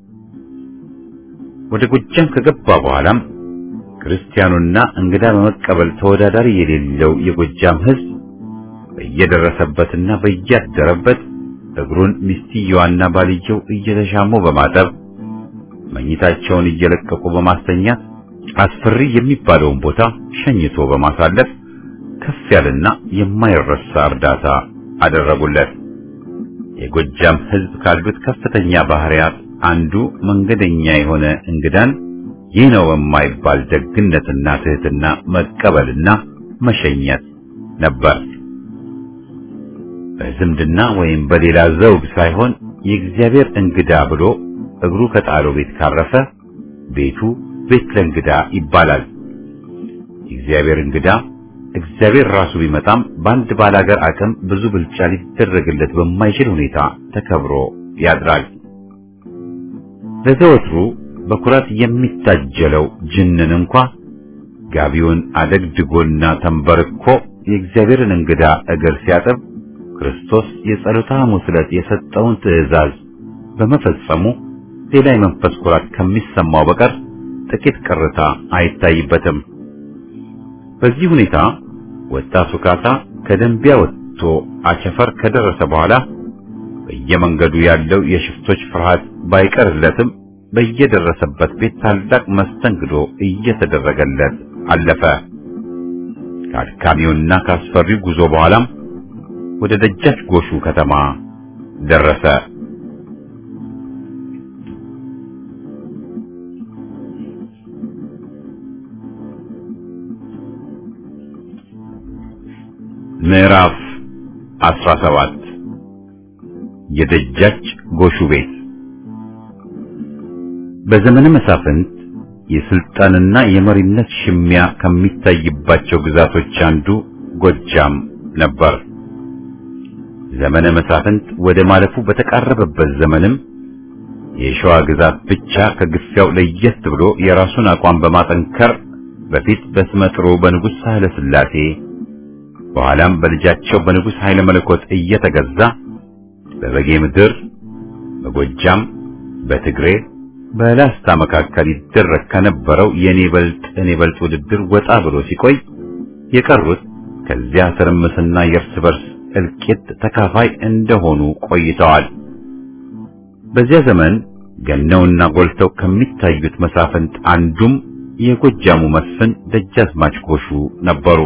Speaker 3: ወደ ጎጃም ከገባ በኋላም ክርስቲያኑና እንግዳ በመቀበል ተወዳዳሪ የሌለው የጎጃም ሕዝብ በየደረሰበትና በያደረበት እግሩን ሚስትየዋና ባልየው እየተሻሙ በማጠብ መኝታቸውን እየለቀቁ በማስተኛት አስፈሪ የሚባለውን ቦታ ሸኝቶ በማሳለፍ ከፍ ያለና የማይረሳ እርዳታ አደረጉለት። የጎጃም ሕዝብ ካሉት ከፍተኛ ባህሪያት አንዱ መንገደኛ የሆነ እንግዳን ይህ ነው የማይባል ደግነትና ትህትና መቀበልና መሸኘት ነበር። በዝምድና ወይም በሌላ ዘውግ ሳይሆን የእግዚአብሔር እንግዳ ብሎ እግሩ ከጣለው ቤት ካረፈ ቤቱ ቤት ለእንግዳ ይባላል። የእግዚአብሔር እንግዳ እግዚአብሔር ራሱ ቢመጣም በአንድ ባላገር አቅም ብዙ ብልጫ ሊደረግለት በማይችል ሁኔታ ተከብሮ ያድራል። ለዘወትሩ በኩራት የሚታጀለው ጅንን እንኳ ጋቢውን አደግድጎና ተንበርኮ የእግዚአብሔርን እንግዳ እግር ሲያጥብ ክርስቶስ የጸሎተ ሐሙስ ዕለት የሰጠውን ትእዛዝ በመፈጸሙ ሌላ የመንፈስ ኩራት ከሚሰማው በቀር ጥቂት ቅርታ አይታይበትም። በዚህ ሁኔታ ወጣቱ ካሳ ከደንቢያ ወጥቶ አቸፈር ከደረሰ በኋላ በየመንገዱ ያለው የሽፍቶች ፍርሃት ባይቀርለትም በየደረሰበት ቤት ታላቅ መስተንግዶ እየተደረገለት አለፈ። ከአድካሚውና ካስፈሪው ጉዞ በኋላም ወደ ደጃች ጎሹ ከተማ ደረሰ። ምዕራፍ 17 የደጃች ጎሹ ቤት። በዘመነ መሳፍንት የስልጣንና የመሪነት ሽሚያ ከሚታይባቸው ግዛቶች አንዱ ጎጃም ነበር። ዘመነ መሳፍንት ወደ ማለፉ በተቃረበበት ዘመንም የሸዋ ግዛት ብቻ ከግፊያው ለየት ብሎ የራሱን አቋም በማጠንከር በፊት በስመጥሩ በንጉሥ ኃይለ ሥላሴ በኋላም በልጃቸው በንጉሥ ኃይለ መለኮት እየተገዛ በበጌ ምድር፣ በጎጃም፣ በትግሬ፣ በላስታ መካከል ይደረግ ከነበረው የኔ በልጥ ውድድር ወጣ ብሎ ሲቆይ የቀሩት ከዚያ ትርምስና የእርስ በርስ እልቂት ተካፋይ እንደሆኑ ቆይተዋል። በዚያ ዘመን ገነውና ጎልተው ከሚታዩት መሳፍንት አንዱም የጎጃሙ መስፍን ደጃዝማች ጎሹ ነበሩ።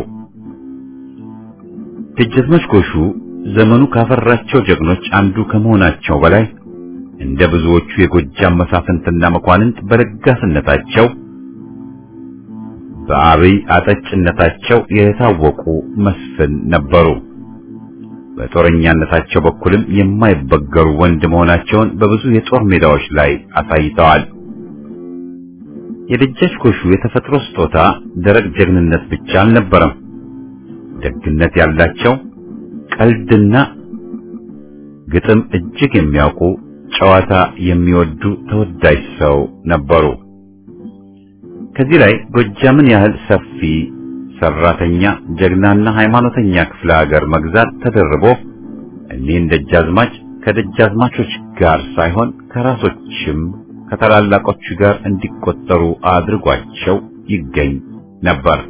Speaker 3: ደጃዝማች ጎሹ ዘመኑ ካፈራቸው ጀግኖች አንዱ ከመሆናቸው በላይ እንደ ብዙዎቹ የጎጃም መሳፍንትና መኳንንት በለጋስነታቸው በአብይ አጠጭነታቸው የታወቁ መስፍን ነበሩ። በጦረኛነታቸው በኩልም የማይበገሩ ወንድ መሆናቸውን በብዙ የጦር ሜዳዎች ላይ አሳይተዋል። የደጃች ጎሹ የተፈጥሮ ስጦታ ደረቅ ጀግንነት ብቻ አልነበረም። ደግነት ያላቸው፣ ቀልድና ግጥም እጅግ የሚያውቁ፣ ጨዋታ የሚወዱ ተወዳጅ ሰው ነበሩ። ከዚህ ላይ ጎጃምን ያህል ሰፊ ሰራተኛ፣ ጀግናና ሃይማኖተኛ ክፍለ ሀገር መግዛት ተደርቦ እኒህን ደጃዝማች ከደጃዝማቾች ጋር ሳይሆን ከራሶችም ከታላላቆቹ ጋር እንዲቆጠሩ አድርጓቸው ይገኝ ነበር።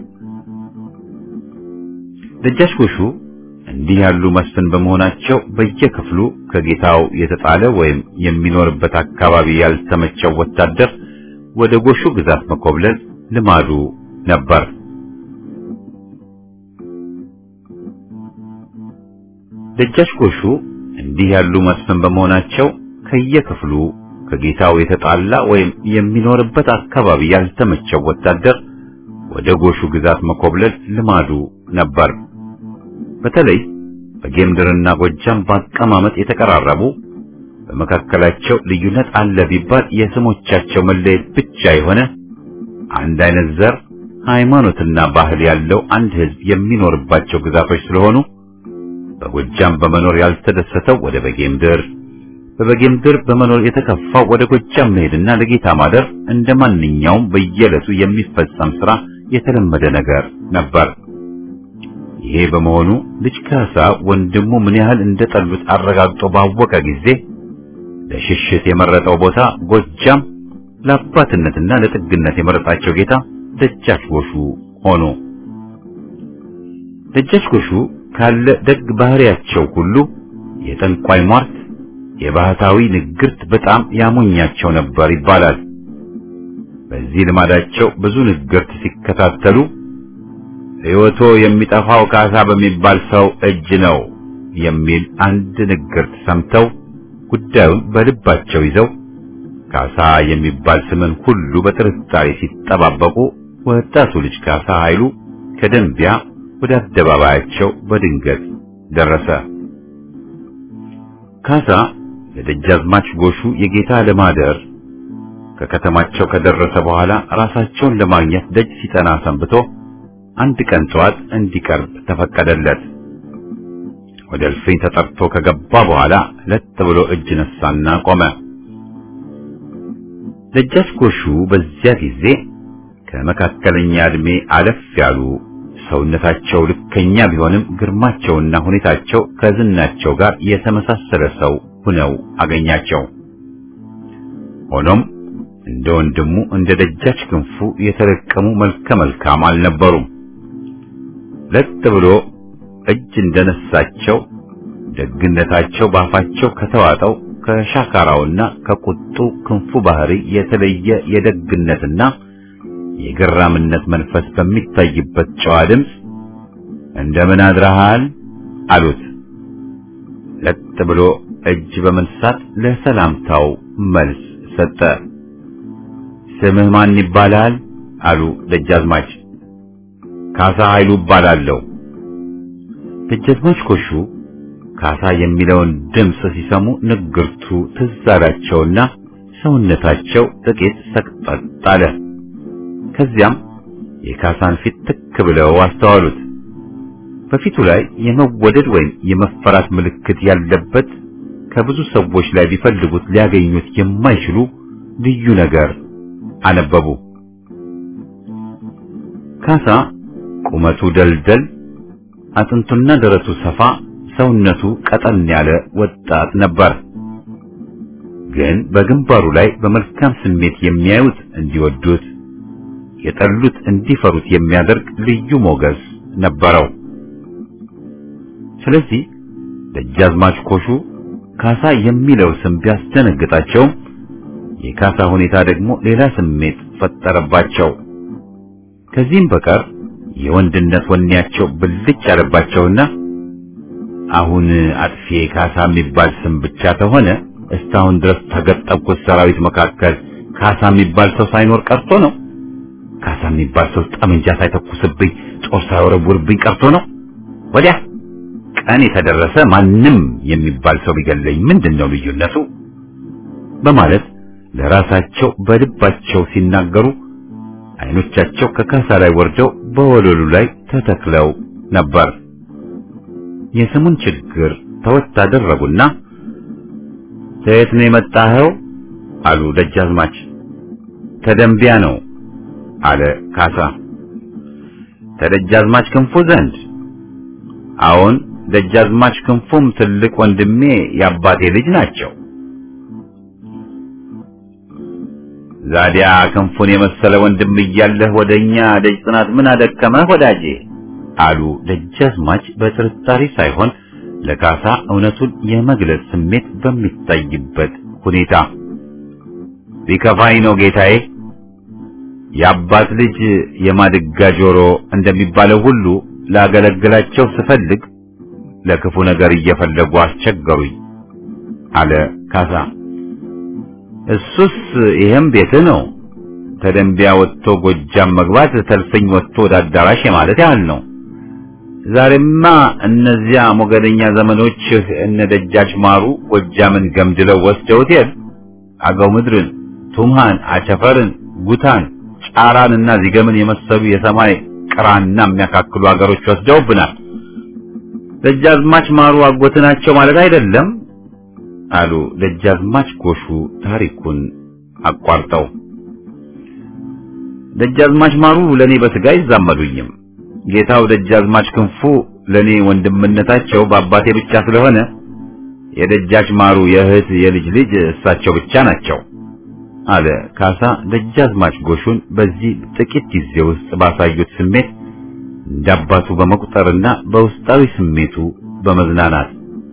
Speaker 3: ደጃች ጎሹ እንዲህ ያሉ መስፍን በመሆናቸው በየክፍሉ ከጌታው የተጣለ ወይም የሚኖርበት አካባቢ ያልተመቸው ወታደር ወደ ጎሹ ግዛት መኮብለል ልማዱ ነበር። ደጃች ጎሹ እንዲህ ያሉ መስፍን በመሆናቸው ከየክፍሉ ከጌታው የተጣላ ወይም የሚኖርበት አካባቢ ያልተመቸው ወታደር ወደ ጎሹ ግዛት መኮብለል ልማዱ ነበር። በተለይ በጌምድርና ጎጃም በአቀማመጥ የተቀራረቡ፣ በመካከላቸው ልዩነት አለ ቢባል የስሞቻቸው መለየት ብቻ የሆነ አንድ አይነት ዘር፣ ሃይማኖትና ባህል ያለው አንድ ሕዝብ የሚኖርባቸው ግዛቶች ስለሆኑ በጎጃም በመኖር ያልተደሰተው ወደ በጌምድር፣ በበጌምድር በመኖር የተከፋው ወደ ጎጃም መሄድና ለጌታ ማደር እንደ ማንኛውም በየዕለቱ የሚፈጸም ሥራ የተለመደ ነገር ነበር። ይሄ በመሆኑ ልጅ ካሳ ወንድሙ ምን ያህል እንደጠሉት አረጋግጦ ባወቀ ጊዜ ለሽሽት የመረጠው ቦታ ጎጃም፣ ለአባትነትና ለጥግነት የመረጣቸው ጌታ ደጃች ጎሹ ሆኑ። ደጃች ጎሹ ካለ ደግ ባህሪያቸው ሁሉ የጠንቋይ ሟርት፣ የባህታዊ ንግርት በጣም ያሞኛቸው ነበር ይባላል። በዚህ ልማዳቸው ብዙ ንግርት ሲከታተሉ ሕይወቶ የሚጠፋው ካሳ በሚባል ሰው እጅ ነው የሚል አንድ ንግርት ሰምተው ጉዳዩን በልባቸው ይዘው ካሳ የሚባል ስምን ሁሉ በጥርጣሬ ሲጠባበቁ ወጣቱ ልጅ ካሳ ኃይሉ ከደንቢያ ወደ አደባባያቸው በድንገት ደረሰ። ካሳ ለደጃዝማች ጎሹ የጌታ ለማደር ከከተማቸው ከደረሰ በኋላ ራሳቸውን ለማግኘት ደጅ ሲጠና ሰንብቶ አንድ ቀን ጠዋት እንዲቀርብ ተፈቀደለት። ወደ እልፍኝ ተጠርቶ ከገባ በኋላ ለጥ ብሎ እጅ ነሳና ቆመ። ደጃች ጎሹ በዚያ ጊዜ ከመካከለኛ ዕድሜ አለፍ ያሉ፣ ሰውነታቸው ልከኛ ቢሆንም ግርማቸውና ሁኔታቸው ከዝናቸው ጋር የተመሳሰለ ሰው ሆነው አገኛቸው። ሆኖም እንደ ወንድሙ እንደ ደጃች ክንፉ የተረቀሙ መልከ መልካም አልነበሩም። ለጥ ብሎ እጅ እንደነሳቸው ደግነታቸው ባፋቸው ከተዋጠው ከሻካራውና ከቁጡ ክንፉ ባህሪ የተለየ የደግነትና የግራምነት መንፈስ በሚታይበት ጨዋ ድምፅ እንደምን አድረሃል አሉት። ለጥ ብሎ እጅ በመንሳት ለሰላምታው መልስ ሰጠ። ስምህ ማን ይባላል አሉ ደጃዝማች። ካሳ ኃይሉ እባላለሁ። ደጃዝማች ጎሹ ካሳ የሚለውን ድምፅ ሲሰሙ ንግርቱ ትዝ አላቸውና ሰውነታቸው ጥቂት ሰቅጠጥ አለ። ከዚያም የካሳን ፊት ትክ ብለው አስተዋሉት። በፊቱ ላይ የመወደድ ወይም የመፈራት ምልክት ያለበት፣ ከብዙ ሰዎች ላይ ቢፈልጉት ሊያገኙት የማይችሉ ልዩ ነገር አነበቡ። ካሳ ቁመቱ ደልደል፣ አጥንቱና ደረቱ ሰፋ፣ ሰውነቱ ቀጠን ያለ ወጣት ነበር። ግን በግንባሩ ላይ በመልካም ስሜት የሚያዩት እንዲወዱት፣ የጠሉት እንዲፈሩት የሚያደርግ ልዩ ሞገስ ነበረው። ስለዚህ ደጃዝማች ጎሹ ካሳ የሚለው ስም ቢያስደነግጣቸውም የካሳ ሁኔታ ደግሞ ሌላ ስሜት ፈጠረባቸው። ከዚህም በቀር የወንድነት ወኔያቸው ብልጭ ያለባቸውና አሁን አጥፊ ካሳ የሚባል ስም ብቻ ተሆነ እስካሁን ድረስ ተገጠብኩት ሰራዊት መካከል ካሳ የሚባል ሰው ሳይኖር ቀርቶ ነው? ካሳ የሚባል ሰው ጠመንጃ ሳይተኩስብኝ ጦር ሳይወረውርብኝ ቀርቶ ነው? ወዲያ ቀን የተደረሰ ማንም የሚባል ሰው ቢገለኝ ምንድነው ልዩነቱ? በማለት ለራሳቸው በልባቸው ሲናገሩ አይኖቻቸው ከካሳ ላይ ወርደው በወለሉ ላይ ተተክለው ነበር። የስሙን ችግር ተወት አደረጉና ከየት ነው የመጣኸው አሉ ደጃዝማች። ከደንቢያ ነው አለ ካሳ። ከደጃዝማች ክንፉ ዘንድ? አሁን ደጃዝማች ክንፉም ትልቅ ወንድሜ የአባቴ ልጅ ናቸው። ዛዲያ ክንፉን የመሰለ ወንድም እያለህ ወደኛ ደጅ ጽናት ምን አደከመህ ወዳጄ? አሉ ደጃዝማች በጥርጣሬ ሳይሆን ለካሳ እውነቱን የመግለጽ ስሜት በሚታይበት ሁኔታ። ቢከፋኝ ነው ጌታዬ። የአባት ልጅ የማድጋ ጆሮ እንደሚባለው ሁሉ ላገለግላቸው ስፈልግ ለክፉ ነገር እየፈለጉ አስቸገሩኝ አለ ካሳ። እሱስ ይሄም ቤት ነው። ከደንቢያ ወጥቶ ጎጃም መግባት ተልፈኝ ወጥቶ ወደ አዳራሽ ማለት ያህል ነው። ዛሬማ እነዚያ ሞገደኛ ዘመኖች እነ ደጃች ማሩ ጎጃምን ገምድለው ወስደውት አገው ምድርን፣ ቱምሃን፣ አቸፈርን፣ ጉታን፣ ጫራንና ዚገምን የመሰሉ የሰማይ ቅራና የሚያካክሉ አገሮች ወስደውብናል። ደጃዝማች ማሩ አጎት ናቸው ማለት አይደለም አሉ ደጃዝማች ጎሹ ታሪኩን አቋርጠው። ደጃዝማች ማሩ ለኔ በስጋ ይዛመዱኝም። ጌታው ደጃዝማች ክንፉ ለኔ ወንድምነታቸው በአባቴ ብቻ ስለሆነ የደጃች ማሩ የእህት የልጅ ልጅ እሳቸው ብቻ ናቸው አለ ካሳ ደጃዝማች ጎሹን በዚህ ጥቂት ጊዜ ውስጥ ባሳዩት ስሜት እንዳባቱ በመቁጠርና በውስጣዊ ስሜቱ በመዝናናት።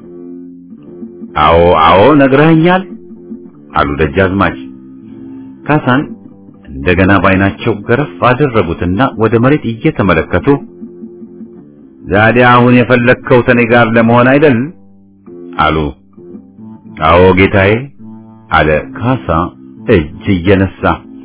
Speaker 3: አዎ ነግረኸኛል አሉ ደጃዝማች። ካሳን እንደገና ባይናቸው ገረፍ አደረጉትና ወደ መሬት እየተመለከቱ ዛዲያ አሁን የፈለከው ተኔ ጋር ለመሆን አይደል አሉ። አዎ ጌታዬ አለ ካሳ እጅ እየነሳ።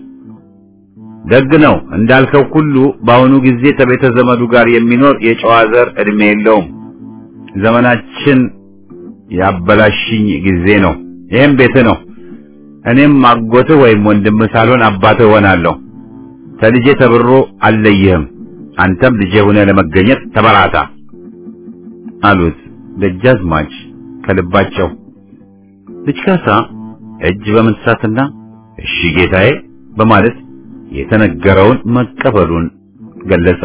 Speaker 3: ደግ ነው እንዳልከው ሁሉ በአሁኑ ጊዜ ከቤተ ዘመዱ ጋር የሚኖር የጨዋ ዘር እድሜ የለውም። ዘመናችን ያበላሽኝ ጊዜ ነው። ይሄም ቤት ነው። እኔም አጎትህ ወይም ወንድምህ ሳልሆን አባትህ ሆናለሁ። ከልጄ ተብሮ አልለይህም። አንተም ልጄ ሆነህ ለመገኘት ተበራታ አሉት ደጃዝማች ከልባቸው። ልጅ ካሳ እጅ በመንሳትና እሺ ጌታዬ በማለት የተነገረውን መቀበሉን ገለጸ።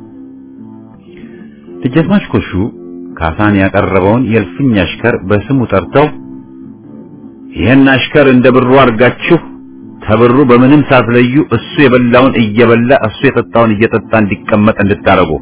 Speaker 3: ደጃዝማች ጎሹ ካሳን ያቀረበውን የእልፍኝ አሽከር በስሙ ጠርተው ይሄን አሽከር እንደ ብሩ አርጋችሁ ተብሩ በምንም ሳትለዩ እሱ የበላውን እየበላ እሱ የጠጣውን እየጠጣ እንዲቀመጥ እንድታረጉ፣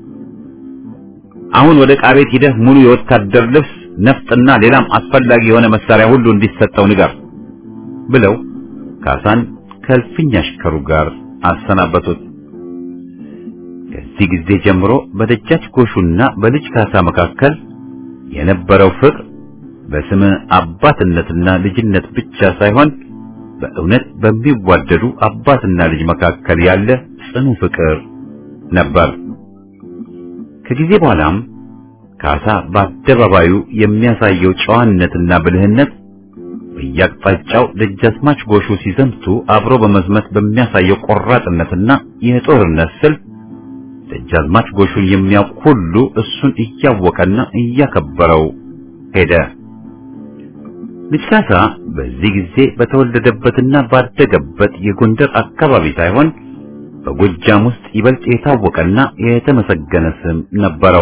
Speaker 3: አሁን ወደ ቃቤት ሄደህ ሙሉ የወታደር ልብስ ነፍጥና ሌላም አስፈላጊ የሆነ መሳሪያ ሁሉ እንዲሰጠው ንገር ብለው ካሳን ከእልፍኝ አሽከሩ ጋር አሰናበቱት። ከዚህ ጊዜ ጀምሮ በደጃች ጎሹና በልጅ ካሳ መካከል የነበረው ፍቅር በስመ አባትነትና ልጅነት ብቻ ሳይሆን በእውነት በሚዋደዱ አባትና ልጅ መካከል ያለ ጽኑ ፍቅር ነበር። ከጊዜ በኋላም ካሳ በአደባባዩ የሚያሳየው ጨዋነትና ብልህነት በየአቅጣጫው ደጃዝማች ጎሹ ሲዘምቱ አብሮ በመዝመት በሚያሳየው ቆራጥነትና የጦርነት ስልት ደጃዝማች ጎሹን የሚያውቅ ሁሉ እሱን እያወቀና እያከበረው ሄደ። ልጅ ካሳ በዚህ ጊዜ በተወለደበትና ባደገበት የጎንደር አካባቢ ሳይሆን በጎጃም ውስጥ ይበልጥ የታወቀና የተመሰገነ ስም ነበረው።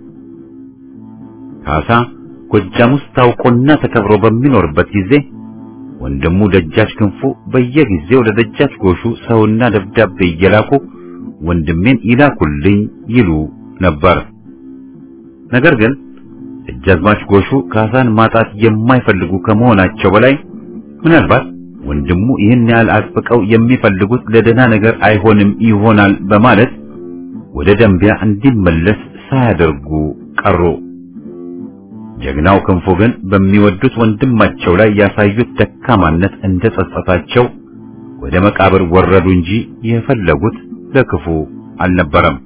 Speaker 3: ካሳ ጎጃም ውስጥ ታውቆና ተከብሮ በሚኖርበት ጊዜ ወንድሙ ደጃች ክንፉ በየጊዜው ለደጃች ጎሹ ሰውና ደብዳቤ እየላኩ ወንድሜን ይላኩልኝ ይሉ ነበር። ነገር ግን ደጃዝማች ጎሹ ካሳን ማጣት የማይፈልጉ ከመሆናቸው በላይ ምናልባት ወንድሙ ይህን ያህል አጥብቀው የሚፈልጉት ለደህና ነገር አይሆንም ይሆናል በማለት ወደ ደንቢያ እንዲመለስ ሳያደርጉ ቀሩ። ጀግናው ክንፉ ግን በሚወዱት ወንድማቸው ላይ ያሳዩት ደካማነት እንደጸጸታቸው ወደ መቃብር ወረዱ እንጂ የፈለጉት ለክፉ አልነበረም።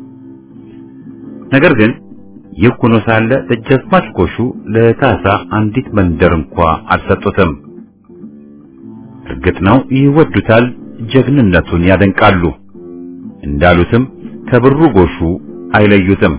Speaker 3: ነገር ግን ይህ ሆኖ ሳለ ደጃዝማች ጎሹ ለካሳ አንዲት መንደር እንኳ አልሰጡትም። እርግጥ ነው ይወዱታል፣ ጀግንነቱን ያደንቃሉ። እንዳሉትም ከብሩ ጎሹ አይለዩትም።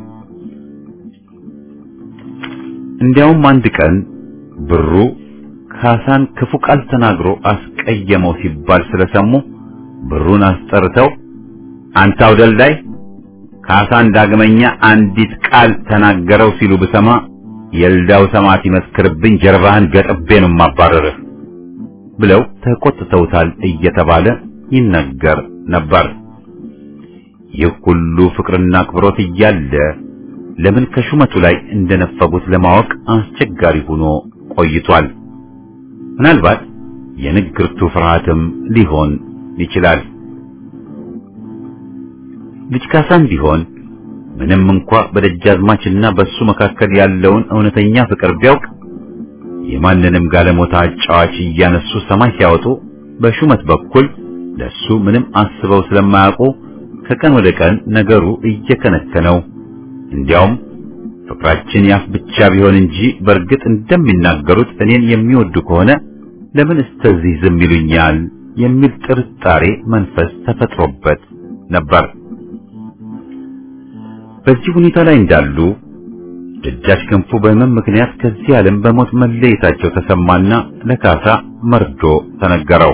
Speaker 3: እንዲያውም አንድ ቀን ብሩ ካሳን ክፉ ቃል ተናግሮ አስቀየመው ሲባል ስለሰሙ ብሩን አስጠርተው አንተ አውደልዳይ ካሳን ዳግመኛ አንዲት ቃል ተናገረው ሲሉ በሰማ የልዳው ሰማዕት ይመስክርብኝ ጀርባህን ገጥቤ ነው ማባረርህ ብለው ተቆጥተውታል እየተባለ ይነገር ነበር። ይህ ሁሉ ፍቅርና አክብሮት እያለ ለምን ከሹመቱ ላይ እንደነፈጉት ለማወቅ አስቸጋሪ ሆኖ ቆይቷል። ምናልባት የንግርቱ ፍርሃትም ሊሆን ይችላል። ልጅ ካሳም ቢሆን ምንም እንኳ በደጃዝማችና በሱ መካከል ያለውን እውነተኛ ፍቅር ቢያውቅ የማንንም ጋለሞታ አጫዋች እያነሱ ሰማይ ሲያወጡ በሹመት በኩል ለሱ ምንም አስበው ስለማያውቁ ከቀን ወደ ቀን ነገሩ እየከነከነው እንዲያውም ፍቅራችን ያፍ ብቻ ቢሆን እንጂ በእርግጥ እንደሚናገሩት እኔን የሚወዱ ከሆነ ለምን እስተዚህ ዝም ይሉኛል የሚል ጥርጣሬ መንፈስ ተፈጥሮበት ነበር። በዚህ ሁኔታ ላይ እንዳሉ ደጃች ክንፉ በህመም ምክንያት ከዚህ ዓለም በሞት መለየታቸው ተሰማና ለካሳ መርዶ ተነገረው።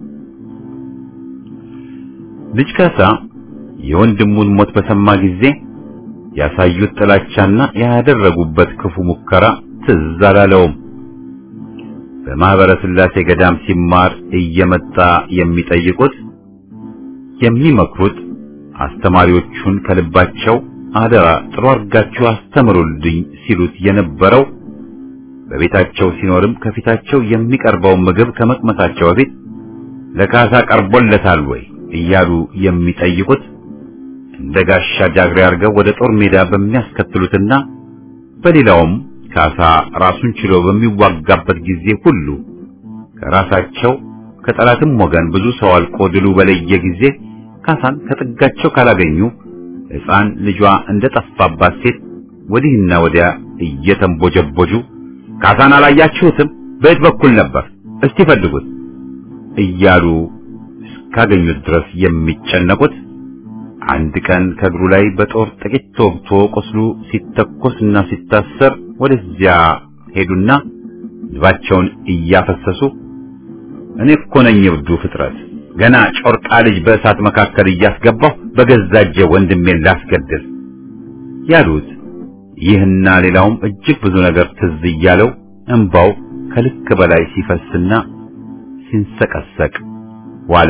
Speaker 3: ልጅ ካሳ የወንድሙን ሞት በሰማ ጊዜ ያሳዩት ጥላቻና ያደረጉበት ክፉ ሙከራ ትዝ አላለውም። በማህበረ ሥላሴ ገዳም ሲማር እየመጣ የሚጠይቁት የሚመክሩት አስተማሪዎቹን ከልባቸው አደራ ጥሩ አርጋችሁ አስተምሩልኝ ሲሉት የነበረው በቤታቸው ሲኖርም ከፊታቸው የሚቀርበው ምግብ ከመቅመሳቸው በፊት ለካሳ ቀርቦለታል ወይ እያሉ የሚጠይቁት እንደ ጋሻ ጃግሬ አርገው ወደ ጦር ሜዳ በሚያስከትሉትና በሌላውም ካሳ ራሱን ችሎ በሚዋጋበት ጊዜ ሁሉ ከራሳቸው ከጠላትም ወገን ብዙ ሰው አልቆ ድሉ በለየ ጊዜ ካሳን ከጥጋቸው ካላገኙ ሕፃን ልጇ እንደጠፋባት ሴት ወዲህና ወዲያ እየተንቦጀቦጁ ካሳን አላያችሁትም? በየት በኩል ነበር? እስቲ ፈልጉት እያሉ እስካገኙት ድረስ የሚጨነቁት አንድ ቀን ከእግሩ ላይ በጦር ጥቂት ተወግቶ ቆስሉ ሲተኮስና ሲታሰር ወደዚያ ሄዱና ልባቸውን እያፈሰሱ እኔ እኮ ነኝ እብዱ ፍጥረት ገና ጮርቃ ልጅ በእሳት መካከል እያስገባሁ በገዛጀ ወንድሜን ላስገድል ያሉት ይህና ሌላውም እጅግ ብዙ ነገር ትዝ እያለው እንባው ከልክ በላይ ሲፈስና ሲንሰቀሰቅ ዋለ።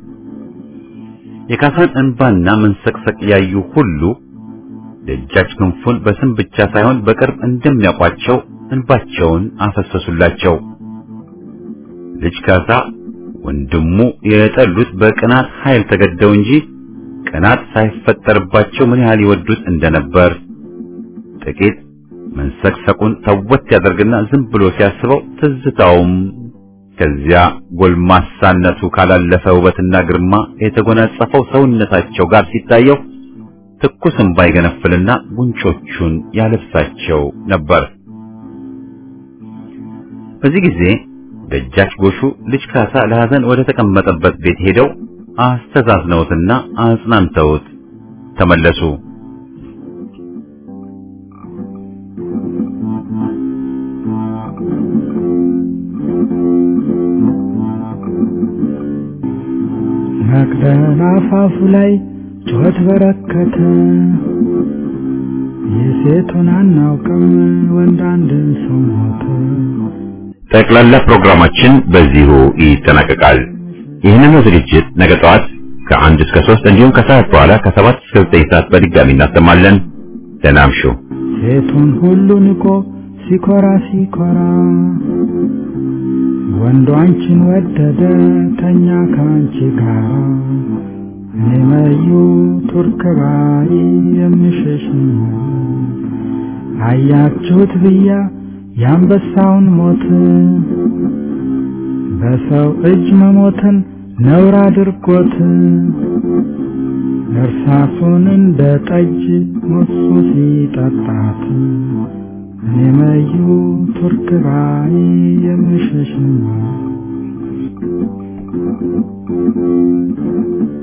Speaker 3: የካሳን እንባና መንሰቅሰቅ ያዩ ሁሉ ደጃች ክንፉን በስም ብቻ ሳይሆን በቅርብ እንደሚያውቋቸው እንባቸውን አፈሰሱላቸው። ልጅ ካሳ ወንድሙ የጠሉት በቅናት ኃይል ተገደው እንጂ ቅናት ሳይፈጠርባቸው ምን ያህል ይወዱት እንደነበር ጥቂት መንሰቅሰቁን ተወት ያደርግና ዝም ብሎ ሲያስበው ትዝታውም ከዚያ ጎልማሳነቱ ካላለፈ ውበትና ግርማ የተጎናጸፈው ሰውነታቸው ጋር ሲታየው ትኩስ እንባ ይገነፍልና ጉንጮቹን ያለብሳቸው ነበር። በዚህ ጊዜ ደጃች ጎሹ ልጅ ካሳ ለሐዘን ወደ ተቀመጠበት ቤት ሄደው አስተዛዝነውትና አጽናንተውት ተመለሱ።
Speaker 2: መቅደላ አፋፉ ላይ ጩኸት በረከተ፣ የሴቱን አናውቅም ወንድ አንድ ሰው ሞተ።
Speaker 3: ጠቅላላ ፕሮግራማችን በዚሁ ይጠናቀቃል። ይህንን ዝግጅት ነገ ጠዋት ከ1 እስከ 3 እንዲሁም ከሰዓት በኋላ ከ7 እስከ 9 ሰዓት በድጋሚ እናሰማለን። ደህና እምሹ።
Speaker 2: ሴቱን ሁሉ ንቆ ሲኮራ ወንዱ አንቺን ወደደ ተኛ ካንቺ ጋር፣ እኔ መዩ ቱርክ ባይ የምሸሽ አያችሁት ብያ የአንበሳውን ሞት በሰው እጅ መሞትን ነውር አድርጎት እርሳሱን እንደ ጠጅ ሞሱ ሲጠጣት እኔ መዩ ቱርክ ባይ የምሸሽ ነው።